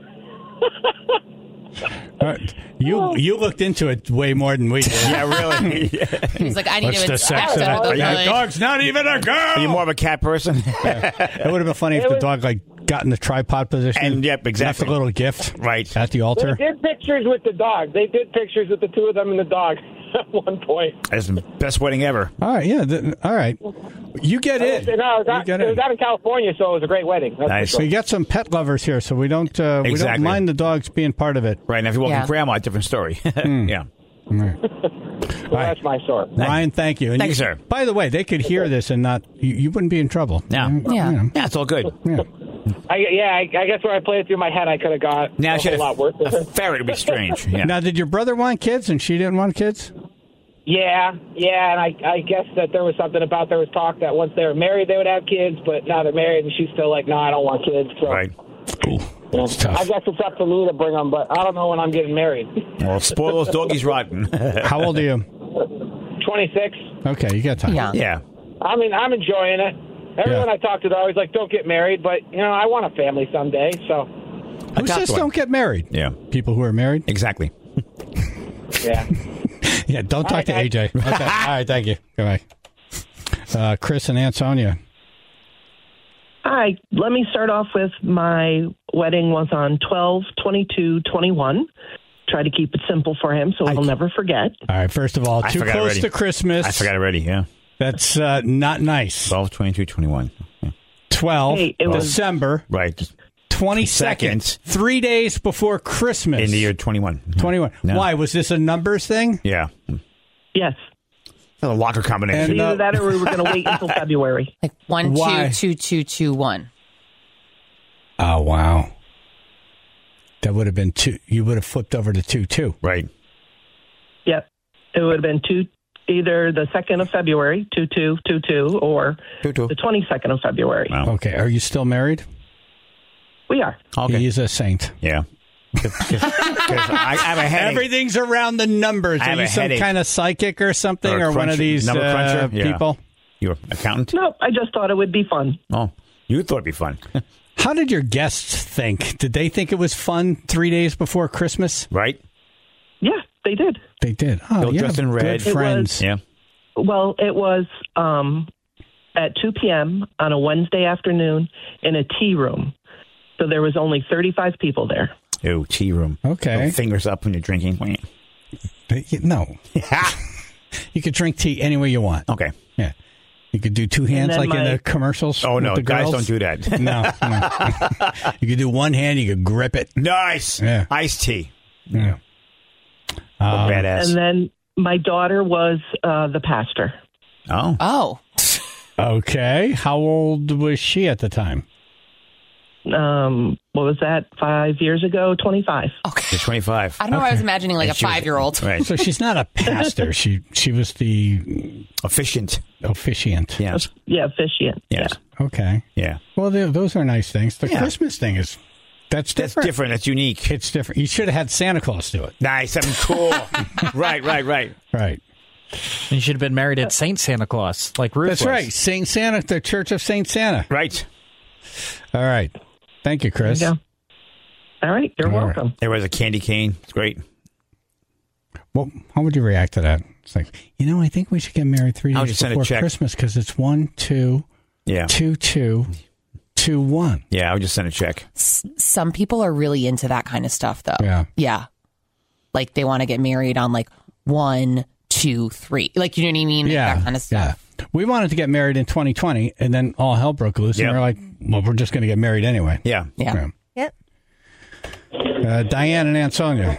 Uh, you you looked into it way more than we did. Yeah, really. He's like, I need What's to the inspect sex of it. it? Those That are- dog's not even a girl. Are you more of a cat person? It would have been funny if It the was- dog like got in the tripod position. And, yep, left exactly. a little gift Right. at the They altar. did pictures with the dog. They did pictures with the two of them and the dog at one point. That's the best wedding ever. All right, yeah. th- all right, you get in. No, it was, You out, get it was in. out in California, so it was a great wedding. That's Nice. for We sure. got some pet lovers here, so we don't uh, we don't Exactly. mind the dogs being part of it. Right. Now, if you're walking Yeah. grandma, different story. Yeah. All right. So that's my story. Ryan, thank you. And Thank you, sir. By the way, they could hear this and not you, you wouldn't be in trouble. Yeah. You Yeah. know, Yeah, it's all good. yeah. I, yeah, I, I guess when I played it through my head, I could have got Now, a should whole lot worse. a ferret would be strange. Yeah. Now, did your brother want kids and she didn't want kids? Yeah, yeah, and I, I guess that there was something about there was talk that once they were married they would have kids, but now they're married and she's still like, no, I don't want kids. So, Right. you know, I guess it's up to me to bring them, but I don't know when I'm getting married. Well, spoil those doggies rotten. How old are you? twenty-six. Okay, you got time. Yeah. Yeah. I mean, I'm enjoying it. Everyone Yeah. I talk to, they're always like, don't get married, but, you know, I want a family someday, so, Who says don't get married? Yeah. People who are married? Exactly. yeah. Yeah, don't talk All to right, A J. Okay. All right, thank you. Goodbye. Uh, Chris and Ansonia. Hi. Let me start off with my wedding was on twelve twenty-two twenty-one. Try to keep it simple for him so he'll never forget. All right, first of all, I too forgot close already. to Christmas. I forgot already, yeah. That's uh, not nice. twelve, twenty-two, twenty-one. twelve, Hey, it was- December Right. twenty-second, three days before Christmas. In the year twenty-one. twenty-one. No. Why? Was this a numbers thing? Yeah. Yes. A locker combination. It's either that or we were going to wait until February. Like one, Why? two, two, two, two, one. Oh, wow. That would have been two. You would have flipped over to two, two. Right. Yep. It would have been two, either the second of February, two two two two, or Two, two. the twenty-second of February. Wow. Okay. Are you still married? We are. Okay. He's a saint. Yeah. Because I have a headache. Everything's around the numbers. I Are have you a some headache. kind of psychic or something, Or or, a one of cruncher- these number uh, cruncher? Yeah. people? You're an accountant? No, I just thought it would be fun. Oh, you thought it'd be fun. How did your guests think? Did they think it was fun three days before Christmas? Right? Yeah, they did. They did. Oh, They'll yeah. dress in red. Good It friends. Yeah. Well, it was um, at two p.m. on a Wednesday afternoon in a tea room. So there was only thirty-five people there. Oh, tea room. Okay. No fingers up when you're drinking. They- No. You could drink tea any way you want. Okay. Yeah. You could do two hands then like in my- the commercials. Oh, with no. the Guys girls. don't do that. No. no. You could do one hand. You could grip it. Nice. Yeah. Iced tea. Yeah. Um, Badass. And then my daughter was uh, the pastor. Oh. Oh. Okay. How old was she at the time? Um, what was that? Five years ago? Twenty-five. You're twenty-five. I don't know why I was imagining like And a she was- five year old. Right. So she's not a pastor. she she was the Efficient. officiant. Yes. Yeah, officiant. Yes. Okay. Yeah. Well, they- those are nice things. The Yeah. Christmas thing is that's That's different. different. That's unique. It's different. You should have had Santa Claus do it. Nice. Something cool. Right, right, right. Right. You should have been married at Saint Santa Claus, like Ruth That's was. right. Saint Santa, the Church of Saint Santa. Right. All right. Thank you, Chris. Yeah. All right. You're All welcome. right. There was a candy cane. It's great. Well, how would you react to that? It's like, you know, I think we should get married three I would days just send a before check. Christmas because it's one, two, Yeah. two, two, two, one. Yeah, I would just send a check. S- some people are really into that kind of stuff, though. Yeah. Yeah. Like they want to get married on like one, two, three. Like, you know what I mean? Like, Yeah. that kind of stuff. Yeah. We wanted to get married in twenty twenty, and then all hell broke loose, Yep. and we're like, well, we're just going to get married anyway. Yeah. Yeah. Yep. Uh, Diane and Aunt Sonia.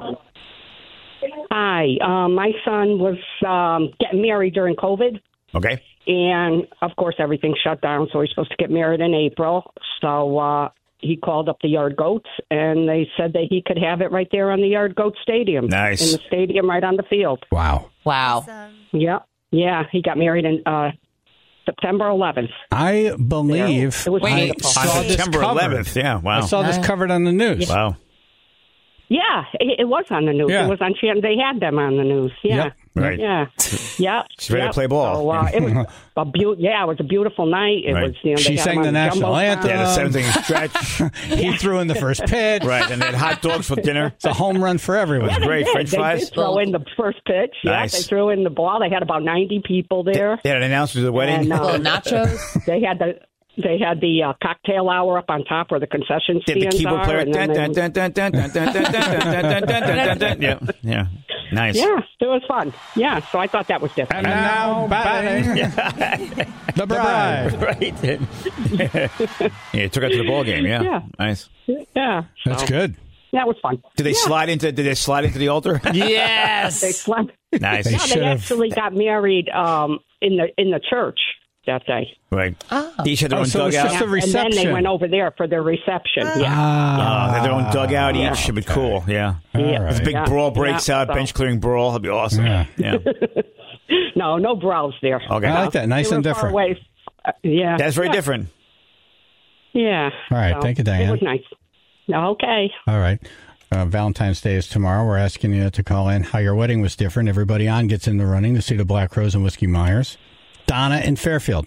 Hi. Um, my son was um, getting married during COVID. Okay. And, of course, everything shut down, so he's supposed to get married in April. So uh, he called up the Yard Goats, and they said that he could have it right there on the Yard Goat Stadium. Nice. In the stadium right on the field. Wow. Wow. Yeah. Yeah, he got married in uh, September eleventh. I believe It was I beautiful. saw On this September covered. eleventh. Yeah. Wow. I saw this covered on the news. Wow. Yeah, it, it was on the news. Yeah. It was on channel. They had them on the news. Yeah. Yep. Right. Yeah. Yeah. She's ready to Yep. play ball. So, uh, it was a beau- yeah, it was a beautiful night. It Right. was, you know, they She had sang them the on national Jumbotron. anthem. Yeah, the seventh inning stretch. He threw in the first pitch. Right. And then hot dogs for dinner. It's a home run for everyone. It was great. They French did. They fries. did throw in the first pitch. Yeah, Nice. they threw in the ball. They had about ninety people there. They had an announcer to the wedding. And, uh, Little nachos. They had the they had the uh, cocktail hour up on top where the concession Did the stands keyboard are. player? and then Dun, they- dun, dun, dun, dun, dun, dun, dun, dun, dun, dun, dun, dun, dun. Yeah. Yeah. Nice. Yeah, it was fun. Yeah, so I thought that was different. And now batting the bride. Right. Yeah, took out to the ball game. Yeah. Yeah. Nice. Yeah, That's so good. that was fun. Did they Yeah. slide into? Did they slide into the altar? Yes. They slept. Nice. They No, should they have- actually got married um, in the in the church that day. Right. Oh. They each had their Oh, own so it's dugout. just a And then they reception. went over there for their reception. Yeah. Ah. Oh, they had their own dugout each. Yeah. Should be cool. Yeah. All Yeah. right. The big Yeah. brawl breaks Yeah, out. so- Bench clearing brawl. That'd be awesome. Yeah. Yeah. No, no brawls there. Okay. I like that. Nice They and were far different. away. Uh, yeah. That's very yeah. different. Yeah. All right. Thank you, Diane. It was nice. Okay. All right. Uh, Valentine's Day is tomorrow. We're asking you to call in how your wedding was different. Everybody on gets in the running to see the Black Rose and Whiskey Myers. Donna in Fairfield.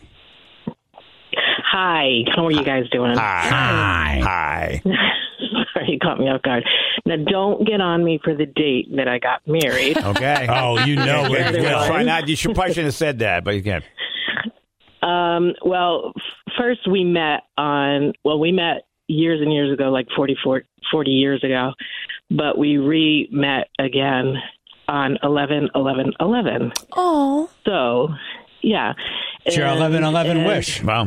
Hi, how are you guys doing? Hi. Hi. Sorry, you caught me off guard. Now, don't get on me for the date that I got married. Okay. Oh, you know Yeah, it. yeah, fine. Not- You should probably shouldn't have said that, but you can. Um, well, f- first we met on, well, we met years and years ago, like forty, forty years ago, but we re-met again on eleven eleven eleven. Oh. So, yeah. It's your And- eleven eleven and wish. Wow.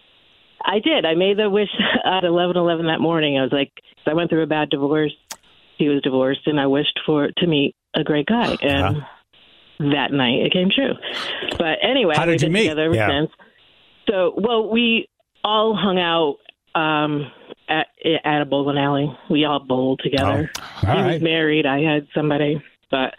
I did. I made the wish at eleven eleven that morning. I was like, I went through a bad divorce. He was divorced, and I wished for to meet a great guy. And Uh-huh. that night, it came true. But anyway, How did we've you been meet? together ever Yeah. since. So, well, we all hung out um, at at a bowling alley. We all bowled together. Oh, all he right. was married. I had somebody, but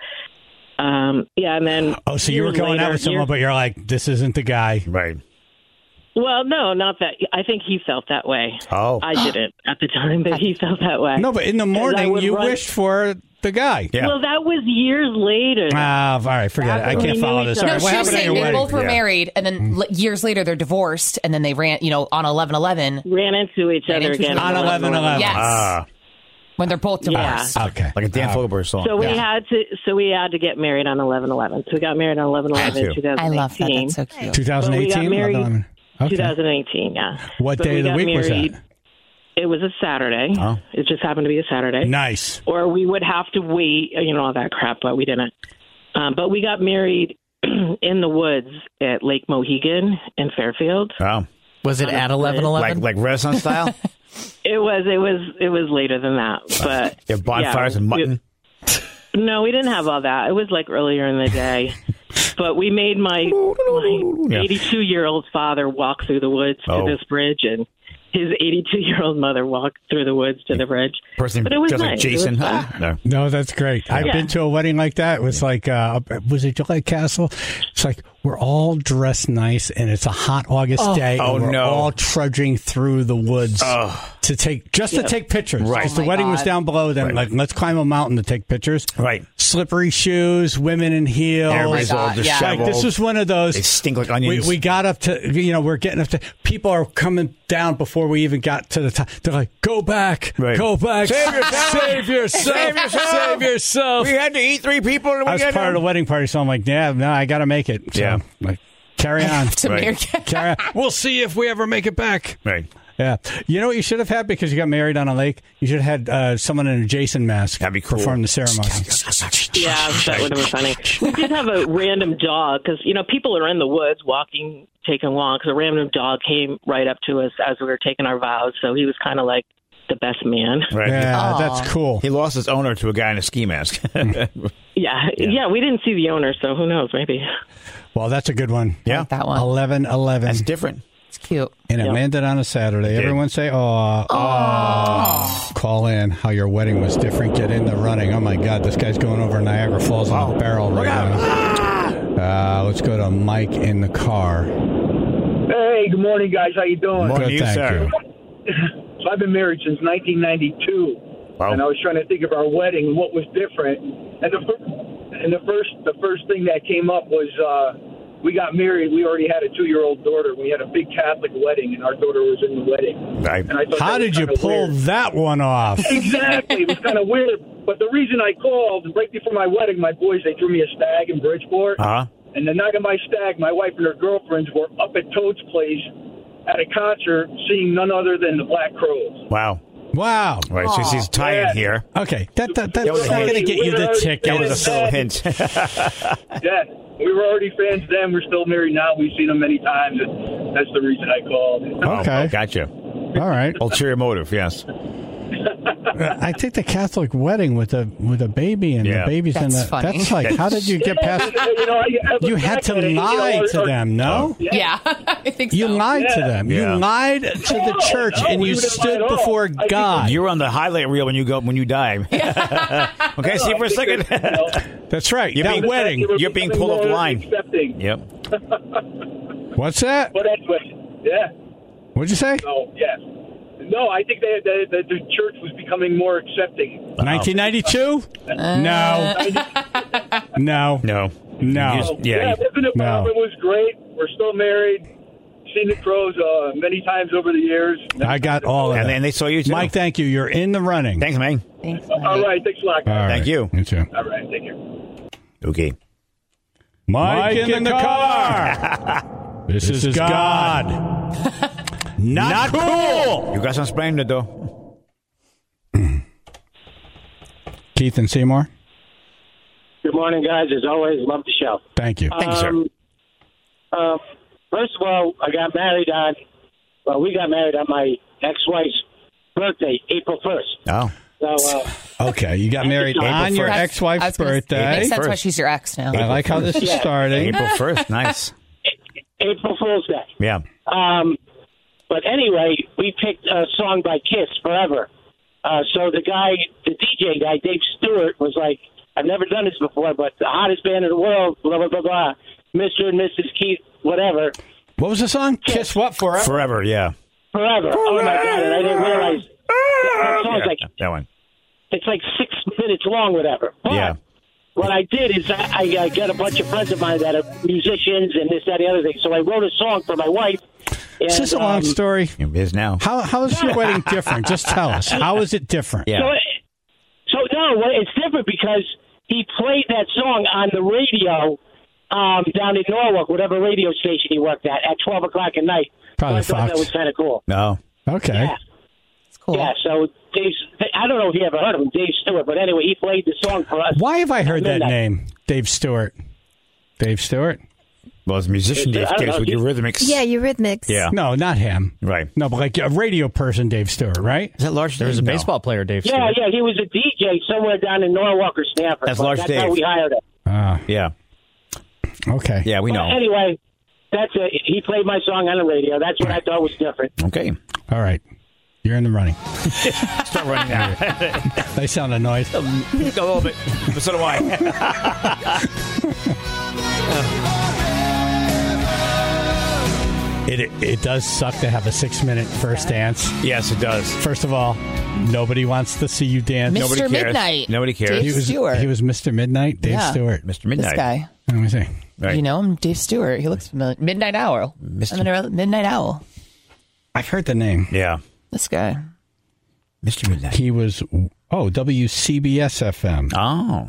um, yeah. And then Oh, so you were years going out later- with someone, years- but you're like, this isn't the guy. Right. Well, no, not that. I think he felt that way. Oh. I didn't at the time, but he felt that way. No, but in the 'Cause I morning, would you run- wished for the guy. Yeah. Well, that was years later. Ah, all right, forget it. I After we can't knew follow each this. other. All No, right, what she was happened at saying your they wedding? both were Yeah. married, and then l- years later they're divorced, and then they ran, you know, on eleven eleven Ran into each Ran other into each again On eleven eleven. Yes. Ah. when they're both Yeah. divorced. Okay. Like a Dan Uh, Fogelberg song. So we Yeah. had to. So we had to get married on eleven eleven. So we got married on eleven Had eleven. to. twenty eighteen. I love that. That's so cute. twenty But we got eighteen? married- eleven. Okay. twenty eighteen. Yeah. What But day we of the got week was married- that? It was a Saturday. Oh. It just happened to be a Saturday. Nice. Or we would have to wait, you know, all that crap, but we didn't. Um, but we got married in the woods at Lake Mohegan in Fairfield. Wow. Was it at eleven Like eleven? like Renaissance style? It was, it was, it was later than that. But You have bonfires yeah, and mutton? we- no, we didn't have all that. It was like earlier in the day. But we made my Yeah. eighty-two-year-old father walk through the woods to Oh. this bridge, and his eighty-two-year-old mother walked through the woods to the bridge. Person But it was just like nice. It was Jason. fun. No. No, that's great. I've Yeah. been to a wedding like that. It was like, uh, was it Gillette Castle? It's like we're all dressed nice, and it's a hot August day. Oh, and we're no. all trudging through the woods to take just to Yeah. take pictures. Right. Because Oh the my wedding was God. down below. Then Right. like, let's climb a mountain to take pictures. Right. slippery shoes, women in heels. Everybody's all God, yeah. disheveled. Like, this was one of those. They stink like We, onions. we got up to, you know, we're getting up to, people are coming down before we even got to the top. They're like, go back, Right. go back. Save yourself. Save yourself. Save yourself. Save yourself. We had to eat three people. And we I was had part of to- the wedding party, so I'm like, yeah, no, I got to make it. So, Yeah. like, carry on. To Right. Meerkat. Carry on. We'll see if we ever make it back. Right. Yeah. You know what you should have had because you got married on a lake? You should have had uh, someone in a Jason mask That'd be cool. perform the ceremony. Yeah, that would have been funny. We did have a random dog because, you know, people are in the woods walking, taking walks. A random dog came right up to us as we were taking our vows. So he was kind of like the best man. Right. Yeah, Aw. that's cool. He lost his owner to a guy in a ski mask. Yeah, yeah, we didn't see the owner, so who knows, maybe. Well, that's a good one. Yeah. That one. eleven eleven. That's different. It's cute. And it Yep. landed on a Saturday. It did. Everyone say, oh, oh. Call in how your wedding was different. Get in the running. Oh, my God. This guy's going over Niagara Falls on the barrel right now. Uh, let's go to Mike in the car. Hey, good morning, guys. How you doing? Morning, Good, you, thank sir. you. So I've been married since nineteen ninety-two, Wow. and I was trying to think of our wedding and what was different. And the fir- and the first the first thing that came up was uh, we got married. We already had a two-year-old daughter. We had a big Catholic wedding, and our daughter was in the wedding. Right. And I thought How that was did you kinda pull weird. that one off? Exactly. It was kind of weird. But the reason I called right before my wedding, my boys they threw me a stag in Bridgeport. Uh-huh. And the night of my stag, my wife and her girlfriends were up at Toad's place at a concert, seeing none other than the Black Crowes. Wow. Wow. Right. So he's tying Yeah. here. Okay. That, that, that's That was not a going to hint. get you the ticket. That was a subtle hint. Yeah, we were already fans then. We're still married now. We've seen them many times, and that's the reason I called. Okay. Oh, gotcha. All right. Ulterior motive, yes. I think the Catholic wedding with a with a baby and Yeah. the baby's in That's the. funny. That's like, how did you get past? You, know, I- I look You had back to at it, you know, lie or- to or- them, no? Yeah, I think You so. lied to Yeah. them. Yeah. You lied to the No, church, no, and we you wouldn't lie stood at all. before I think God. You're on the highlight reel when you go when you die. Okay, see for a second. That's right. You're that being- wedding. You're being pulled off the line. Accepting. Yep. What's that? But anyway, yeah. What'd you say? So yes. No, I think that the, the, the church was becoming more accepting. nineteen ninety-two? No. No. No. No. You just- yeah. yeah, wasn't it, Bob? No. It was great. We're still married. Seen the Crows uh, many times over the years. I got all of And, it. and they saw you too. Mike, thank you. You're in the running. Thanks, man. Thanks, All right, thanks a lot, All guys. right. Thank you. You too. All right, take care. Okay. Mike, in, the, car. This, is, God. Not, cool. You got some splendid though. Keith and Seymour, Good morning, guys. As always, love the show. thank you. Thank you, sir. Um, uh, first of all, I got married on, well, we got married on my ex-wife's birthday, April first. Oh. So, uh, Okay, you got married April on your first. I ex-wife's was gonna- birthday. It makes sense why First. she's your ex now. I like how this is Yeah. starting. April first. Nice. April Fool's Day. Yeah. Um, but anyway, we picked a song by Kiss, Forever. Uh, so the guy, the D J guy, Dave Stewart, was like, I've never done this before, but the hottest band in the world, blah, blah, blah, blah, Mister and Missus Keith, whatever, What was the song? Kiss what forever? Forever. Yeah. Forever. Oh, my God. And I didn't realize that, that song's Yeah, like, that one. it's like six minutes long, whatever. But Yeah. what I did is I, I uh, got a bunch of friends of mine that are musicians and this, that, the other thing. So I wrote a song for my wife. And, Is this a long um, story? It is now. How how is your wedding different? Just tell us. How is it different? So, so no, well, it's different because he played that song on the radio um, down in Norwalk, whatever radio station he worked at, at twelve o'clock at night. Probably so I thought Fox. that was kind of cool. No. Okay. Yeah. It's cool. Yeah, so Dave, I don't know if you ever heard of him, Dave Stewart, but anyway, he played the song for us. Why have I heard that Midnight. name? Dave Stewart. Dave Stewart? Well, it's musician Dave I don't Case know, with you- Eurythmics. Yeah, Eurythmics. Yeah. No, not him. Right. No, but like a radio person, Dave Stewart, right? Is that Large There was a Dave? No. baseball player, Dave Yeah, Stewart. yeah, he was a D J somewhere down in Norwalk or Stanford. That's but Large That's how Dave. we hired him. Ah, Yeah. okay. Yeah, we But know. anyway, that's it. He played my song on the radio. That's what I thought was different. Okay. All right. You're in the running. Start running now. They sound annoyed. A little bit. But so do I. It, it it does suck to have a six minute first dance. Yes, it does. First of all, nobody wants to see you dance. Mister Nobody cares. Midnight. Nobody cares. Dave He was Stewart. he was Mister Midnight, Dave Yeah. Stewart. Mister Midnight. This guy. Let me see. Right. You know him, Dave Stewart. He looks familiar. Midnight Owl. Mister I'm gonna- Midnight Owl. I've heard the name. Yeah. This guy. Mister Midnight. He was oh W C B S F M. Oh.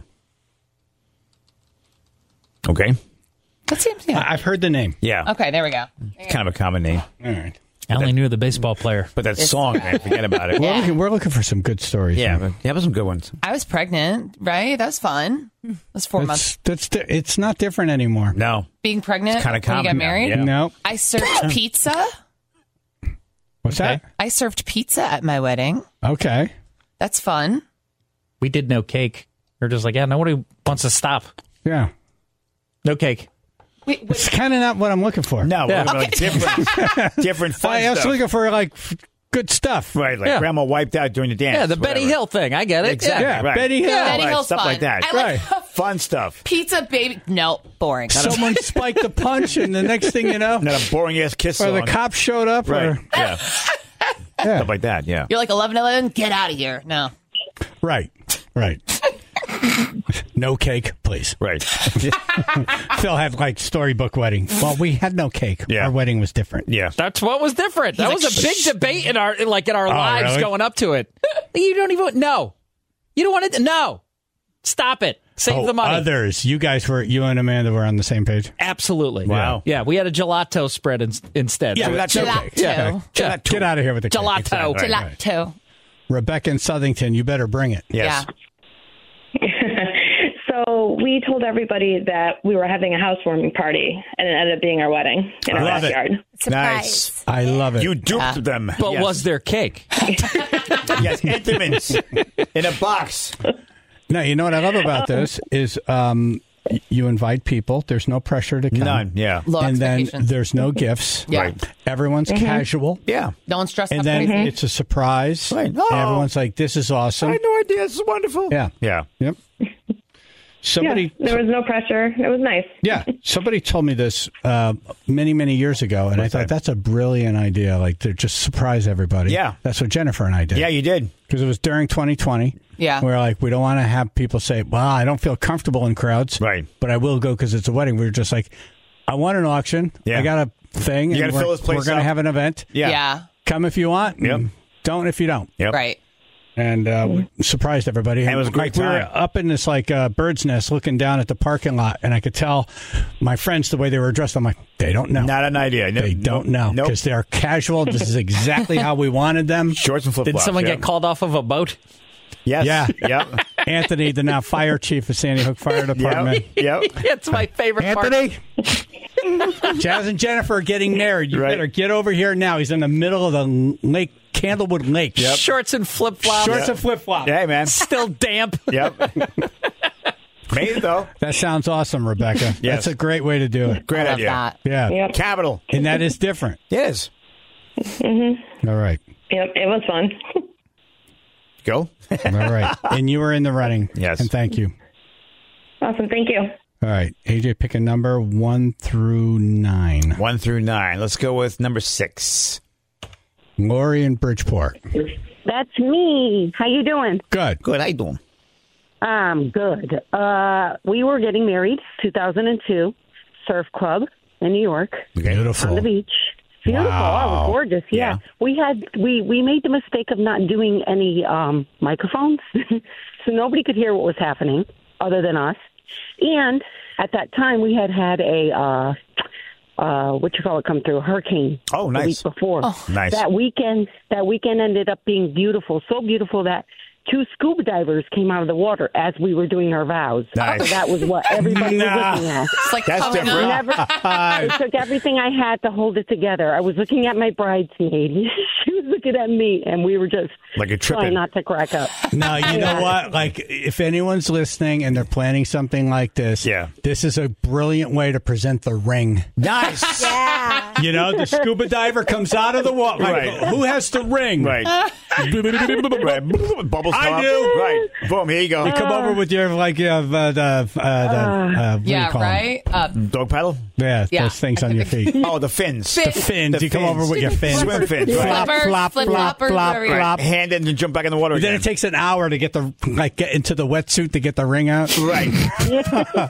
Okay. That seems, yeah. I- I've heard the name. Yeah. Okay, there we go. Kind of a common name. All right. I only knew the baseball player. But that song, man, forget about it. We're, Yeah. looking, we're looking for some good stories. Yeah, here. but that was some good ones. I was pregnant, right? That was fun. That was four months. That's, that's di- it's not different anymore. No. Being pregnant It's kinda when you common got now, married. yeah. No. I served pizza. What's that? I served pizza at my wedding. Okay. That's fun. We did no cake. We're just like, yeah, nobody wants to stop. Yeah. No cake. Wait, wait. It's kind of not what I'm looking for. No, Yeah. we're looking for like different, different fun I was stuff. looking for like f- good stuff. Right, like Yeah. grandma wiped out during the dance. Yeah, the whatever. Betty Hill thing. I get it. Exactly. Yeah, right. Betty Hill. Yeah, Betty Right, Hill's stuff fun. like that. I like Fun stuff. pizza, baby. No, boring. Someone spiked the punch, and the next thing you know, Not a boring ass kiss or the song. cops showed up. Right. Or, Yeah. yeah. Stuff like that. Yeah. You're like eleven eleven. Get out of here. No. Right. Right. No cake, please. Right. Phil had like storybook wedding. Well, we had no cake. Yeah. Our wedding was different. Yeah. That's what was different. That He's was like, a big debate in our like in our Oh, lives really? going up to it. You don't even no. You don't want to no. Stop it. Save Oh, the money. others. You guys were, you and Amanda were on the same page. Absolutely. Wow. Yeah, we had a gelato spread in, instead. Yeah, So- that's Gelato. okay. Yeah. Yeah. Get out of here with the cake. Gelato. Exactly. Right, right. Gelato. Rebecca in Southington, you better bring it. Yes. So we told everybody that we were having a housewarming party, and it ended up being our wedding in I our love it. backyard. Nice. I love it. You duped them. But yes. was there cake? Yes, Entenmann's in a box. No, you know what I love about this is um, y- you invite people. There's no pressure to come. None. Yeah. Low and then expectations. there's no gifts. Yeah. Right. Everyone's casual. Yeah. No one's dressed And up then crazy. it's a surprise. Right. And Oh. everyone's like, this is I awesome. had no idea. This is wonderful. Yeah. Yeah. Yep. Somebody, Yeah, there was no pressure. It was nice. yeah, somebody told me this uh, many, many years ago, and What's I thought that? that's a brilliant idea. Like to just surprise everybody. Yeah. that's what Jennifer and I did. Yeah, you did. because it was during twenty twenty. Yeah. We're like, we don't want to have people say, well, I don't feel comfortable in crowds. Right. But I will go because it's a wedding. We were just like, I want an auction. Yeah. I got a thing. You and gotta we're, fill this place We're going to up. have an event. Yeah. Yeah. Come if you want. Yep. and Don't if you don't. Yep. Right. And uh, we surprised everybody. And it was a great like, We were time. up in this like uh, bird's nest looking down at the parking lot, and I could tell my friends the way they were dressed. I'm like, they don't know. Not an idea. No, They don't know Nope. because they're casual. This is exactly how we wanted them. Shorts and flip Did flops. someone yeah. get called off of a boat? Yes. Yeah. Yep. Anthony, the now fire chief of Sandy Hook Fire Department. Yep. Yep. It's my favorite part. Anthony, Jazz and Jennifer are getting married. You Right. better get over here now. He's in the middle of the lake, Candlewood Lake. Shorts and flip flops. Shorts and flip flop. Yeah, man. Still damp. Yep. Made it though. That sounds awesome, Rebecca. Yes. That's a great way to do it. Great I love idea. that. Yeah. Yep. Capital. And that is different. Yes. Mm-hmm. All right. Yep. It was fun. Go. All right. And you were in the running. Yes. And thank you. Awesome. Thank you. All right. A J, pick a number one through nine. One through nine. Let's go with number six. Lori in Bridgeport. That's me. How you doing? Good. Good. How you doing? Um, good. Uh, we were getting married, two thousand two, surf club in New York Beautiful. on the beach. Beautiful. Wow. Oh, it was gorgeous. Yeah. Yeah. We had we we made the mistake of not doing any um microphones, so nobody could hear what was happening other than us. And at that time, we had had a uh, uh, what you call it come through a hurricane. Oh, nice. The week before. Nice. That weekend, that weekend ended up being beautiful, so beautiful that two scuba divers came out of the water as we were doing our vows. Nice. So that was what everybody Nah. was looking at. It's like That's coming different. up. Never, it took everything I had to hold it together. I was looking at my bridesmaid. She was looking at me, and we were just like a trying not to crack up. No, you know what? Like, if anyone's listening and they're planning something like this, yeah. this is a brilliant way to present the ring. Nice. Yeah. You know, the scuba diver comes out of the water. Like, Right. who has the ring? Right. right. Bubbles I come up. do. Right. Boom, here you go. You come over with your, like, uh, uh, the, uh, the uh, what do you Yeah, call 'em? right? Uh, Dog paddle? Yeah, Yeah. those things on your feet. Oh, the fins. The fins. The you come over with your fins. Swim fins. Flop, Right. flop, Flip flop, floppers, flop, right. flop. Hand it and jump back in the water Then again. it takes an hour to get the like get into the wetsuit to get the ring out. Right. right.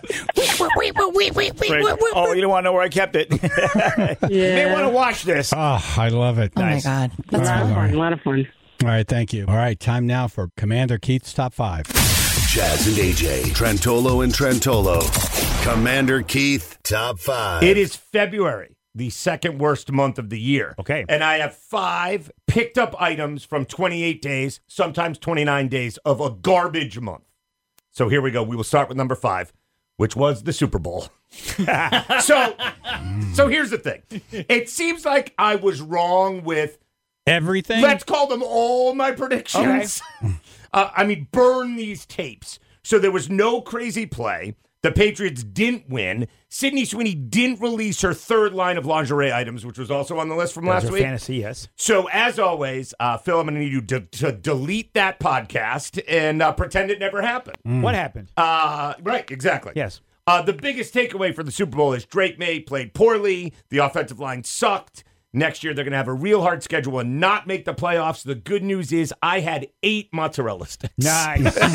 Oh, you don't want to know where I kept it. You may want to watch this. Oh, I love it. oh, Nice. my God. A lot of fun. A lot of fun. All right, thank you. All right, time now for Commander Keith's top five. Jazz and A J, Trentolo and Trentolo. Commander Keith, top five. It is February, the second worst month of the year. Okay. And I have five picked up items from twenty-eight days, sometimes twenty-nine days of a garbage month. So here we go. We will start with number five, which was the Super Bowl. so, so here's the thing. It seems like I was wrong with everything. Let's call them all my predictions. Okay. uh, I mean, burn these tapes. So there was no crazy play. The Patriots didn't win. Sydney Sweeney didn't release her third line of lingerie items, which was also on the list from That was last her week. fantasy, yes. So as always, uh, Phil, I'm going to need you to, to delete that podcast and uh, pretend it never happened. Mm. What happened? Uh, right, exactly. Yes. Uh, the biggest takeaway for the Super Bowl is Drake May played poorly. The offensive line sucked. Next year, they're going to have a real hard schedule and not make the playoffs. The good news is I had eight mozzarella sticks. Nice. So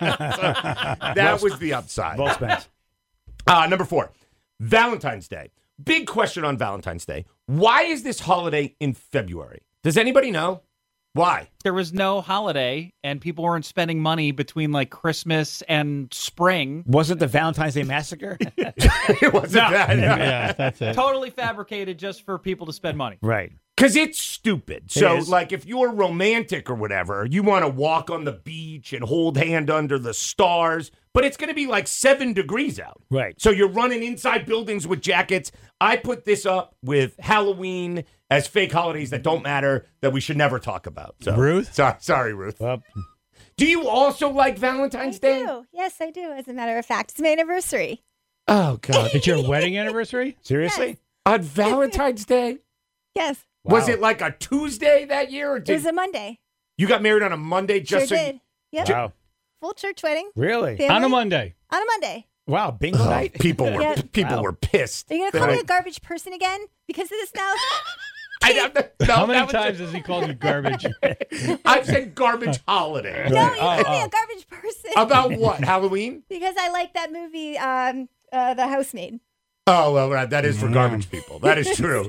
that was the upside. Well spent. Uh, number four, Valentine's Day. Big question on Valentine's Day. Why is this holiday in February? Does anybody know? Why? There was no holiday, and people weren't spending money between like Christmas and spring. Was it the Valentine's Day Massacre? It wasn't No. that. Yeah, that's it. Totally fabricated just for people to spend money. Right. Because it's stupid. So, is. like, if you're romantic or whatever, you want to walk on the beach and hold hand under the stars, but it's going to be like seven degrees out. Right. So you're running inside buildings with jackets. I put this up with Halloween as fake holidays that don't matter, that we should never talk about. So, Ruth? Sorry, sorry Ruth. Well, Do you also like Valentine's I Day? do. Yes, I do. As a matter of fact, it's my anniversary. Oh, God. It's your wedding anniversary? seriously? On Valentine's Day? Yes, Was Wow. it like a Tuesday that year? Or it did was a Monday. you got married on a Monday just Sure so did. Yep. Wow. Full church wedding. Really? Family. On a Monday. On a Monday. Wow, bingo Oh, night? people were Yeah. people Wow. were pissed. Are you going to call me a garbage person again because of this now? I don't know. No, How many that was times a- has he called you garbage? I've said garbage holiday. No, you Oh, called me oh. a garbage person. About what? Halloween? Because I like that movie, um, uh, The Housemaid. Oh, well, right. That is for garbage people. That is true.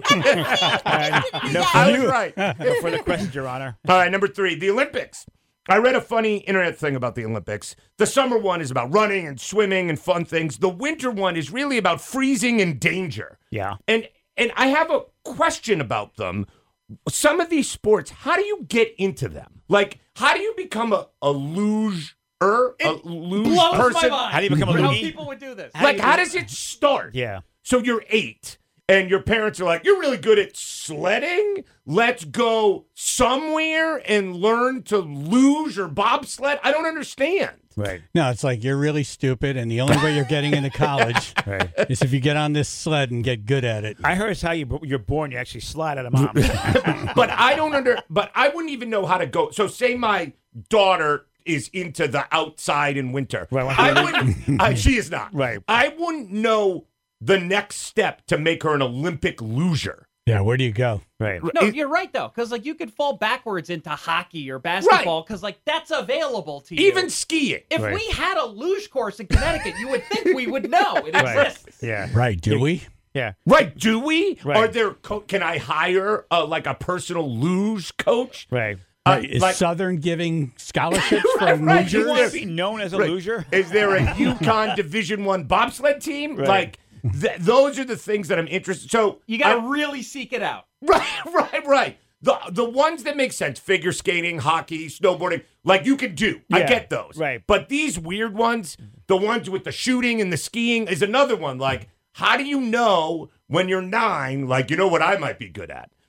No, I was right. no further questions, Your Honor. All right, number three, the Olympics. I read a funny internet thing about the Olympics. The summer one is about running and swimming and fun things. The winter one is really about freezing and danger. Yeah. And and I have a question about them. Some of these sports, how do you get into them? Like, how do you become a, a luge er, a luge Blows person? my mind. How do you become a How loogie? people would do this. Like, how does it start? Yeah. So you're eight, and your parents are like, you're really good at sledding. Let's go somewhere and learn to luge or bobsled. I don't understand. Right. No, it's like you're really stupid, and the only way you're getting into college Right. is if you get on this sled and get good at it. I heard it's how you, you're born. You actually slide out of mom. But I don't under. But I wouldn't even know how to go. So say my daughter is into the outside in winter. Right, well, I wouldn't. I, she is not. Right. I wouldn't know the next step to make her an Olympic luger. Yeah, where do you go? Right. No, It- you're right though, because like you could fall backwards into hockey or basketball, because like that's available to you. Even skiing. if Right. we had a luge course in Connecticut, you would think we would know it Right. exists. Yeah. Right, do we? Yeah. Right? Do we? Right. Are there? Co- can I hire uh, like a personal luge coach? Right. Uh, Right, is like- Southern giving scholarships Right, for right. You losers? want To be known as a Right. loser? Is there a Yukon Division One bobsled team? Right. Like th- those are the things that I'm interested. So You got to I- really seek it out. right, right, right. The the ones that make sense: figure skating, hockey, snowboarding. Like you can do. I Yeah, get those. right. But these weird ones, the ones with the shooting and the skiing, is another one. Like, how do you know when you're nine? Like, you know what I might be good at?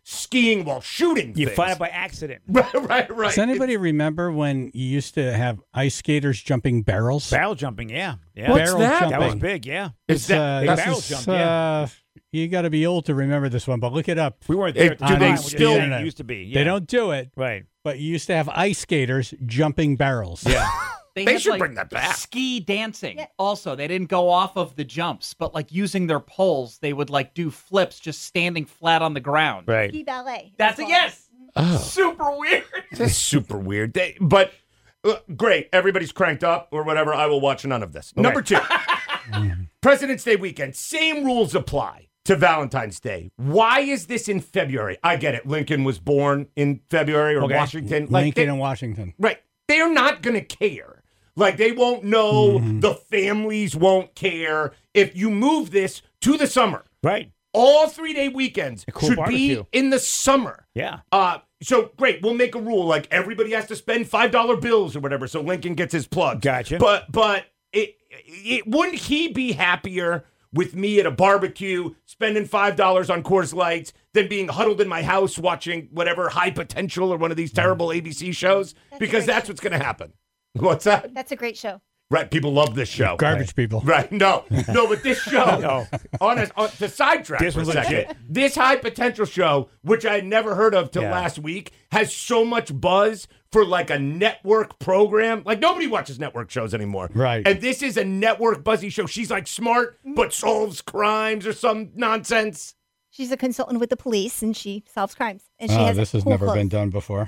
skiing while shooting You things. find it by accident. Right, right, right. Does anybody remember when you used to have ice skaters jumping barrels? Barrel jumping, yeah. yeah. What's barrel that? jumping. That was big, yeah. Is that, uh, Big this barrel is, jump, yeah. uh, you got to be old to remember this one, but look it up. We weren't there. It- at do the they time. We're just still- saying it used to be. Yeah. They don't do it, Right. but you used to have ice skaters jumping barrels. Yeah. They had, should like, bring that back. Ski dancing. Also, they didn't go off of the jumps, but like using their poles, they would like do flips just standing flat on the ground. Right. Ski ballet. That's it. Yes. Oh. Super weird. That's super weird. They, but uh, great. Everybody's cranked up or whatever. I will watch none of this. Okay. Number two, President's Day weekend. Same rules apply to Valentine's Day. Why is this in February? I get it. Lincoln was born in February or Okay. Washington. Like Lincoln they- and Washington. Right. They're not going to care. Like, they won't know. Mm-hmm. The families won't care if you move this to the summer. Right. All three-day weekends cool should barbecue. be in the summer. Yeah. Uh, so, great. We'll make a rule. Like, everybody has to spend five dollar bills or whatever so Lincoln gets his plug. Gotcha. But, but it, it, wouldn't he be happier with me at a barbecue spending five dollars on Coors Lights than being huddled in my house watching whatever High Potential or one of these terrible A B C shows? That's Because a great that's what's going to happen. What's that? That's a great show. Right, people love this show. Garbage right. people. Right, no, no, but this show, No. on, a, on to sidetrack This for a was second, legit. this High Potential show, which I had never heard of till Yeah. last week, has so much buzz for like a network program. Like, nobody watches network shows anymore. Right. And this is a network buzzy show. She's like smart, but solves crimes or some nonsense. She's a consultant with the police, and she solves crimes. And she Oh, has this has cool never clothes. been done before.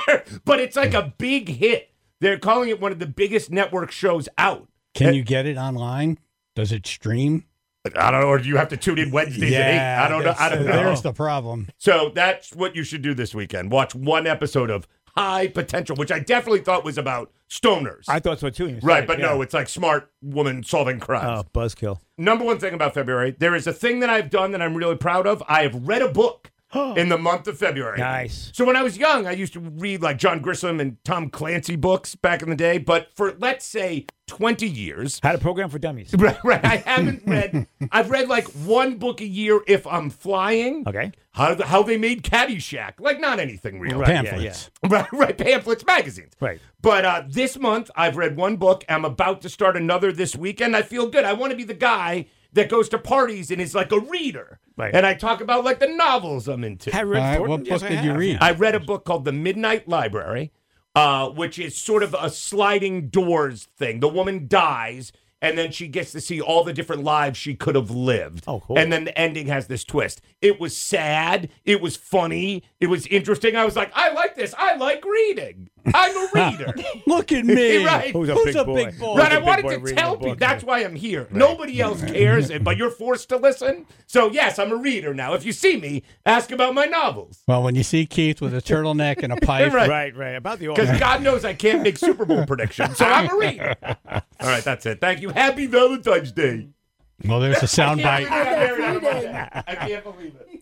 But it's like a big hit. They're calling it one of the biggest network shows out. Can you get it online? Does it stream? I don't know, or do you have to tune in Wednesdays at eight? I don't know. I don't know. There's the problem. So that's what you should do this weekend. Watch one episode of High Potential, which I definitely thought was about stoners. I thought so too. when you said right, it, but yeah. no, it's like smart woman solving crimes. Oh, buzzkill. Number one thing about February, there is a thing that I've done that I'm really proud of. I have read a book in the month of February. Nice. So when I was young, I used to read like John Grisham and Tom Clancy books back in the day. But for, let's say, twenty years. How to Program for Dummies. Right, right. I haven't read, I've read like one book a year if I'm flying. Okay. How, the, how they made Caddyshack. Like, not anything real. Right, yeah, Pamphlets. Right, right. Pamphlets, magazines. Right. But uh, this month, I've read one book. I'm about to start another this weekend. I feel good. I want to be the guy that goes to parties and is like a reader. Right. And I talk about like the novels I'm into. Have you read All right, Thornton? what Yes, book I did you have, read? yeah. I read a book called The Midnight Library, uh, which is sort of a sliding doors thing. The woman dies, and then she gets to see all the different lives she could have lived. Oh, cool. And then the ending has this twist. It was sad. It was funny. It was interesting. I was like, I like this. I like reading. I'm a reader. Look at me. Right. Who's a Who's big a boy? big boy? Right, I big wanted boy to reading tell a book, people. That's yeah. why I'm here. Nobody else cares, but you're forced to listen. So, yes, I'm a reader now. If you see me, ask about my novels. Well, when you see Keith with a turtleneck and a pipe, Right. Right, right. About the old. Because God knows I can't make Super Bowl predictions, so I'm a reader. All right, that's it. Thank you. Happy Valentine's Day. well, there's a sound I bite. can't believe it. I can't believe it.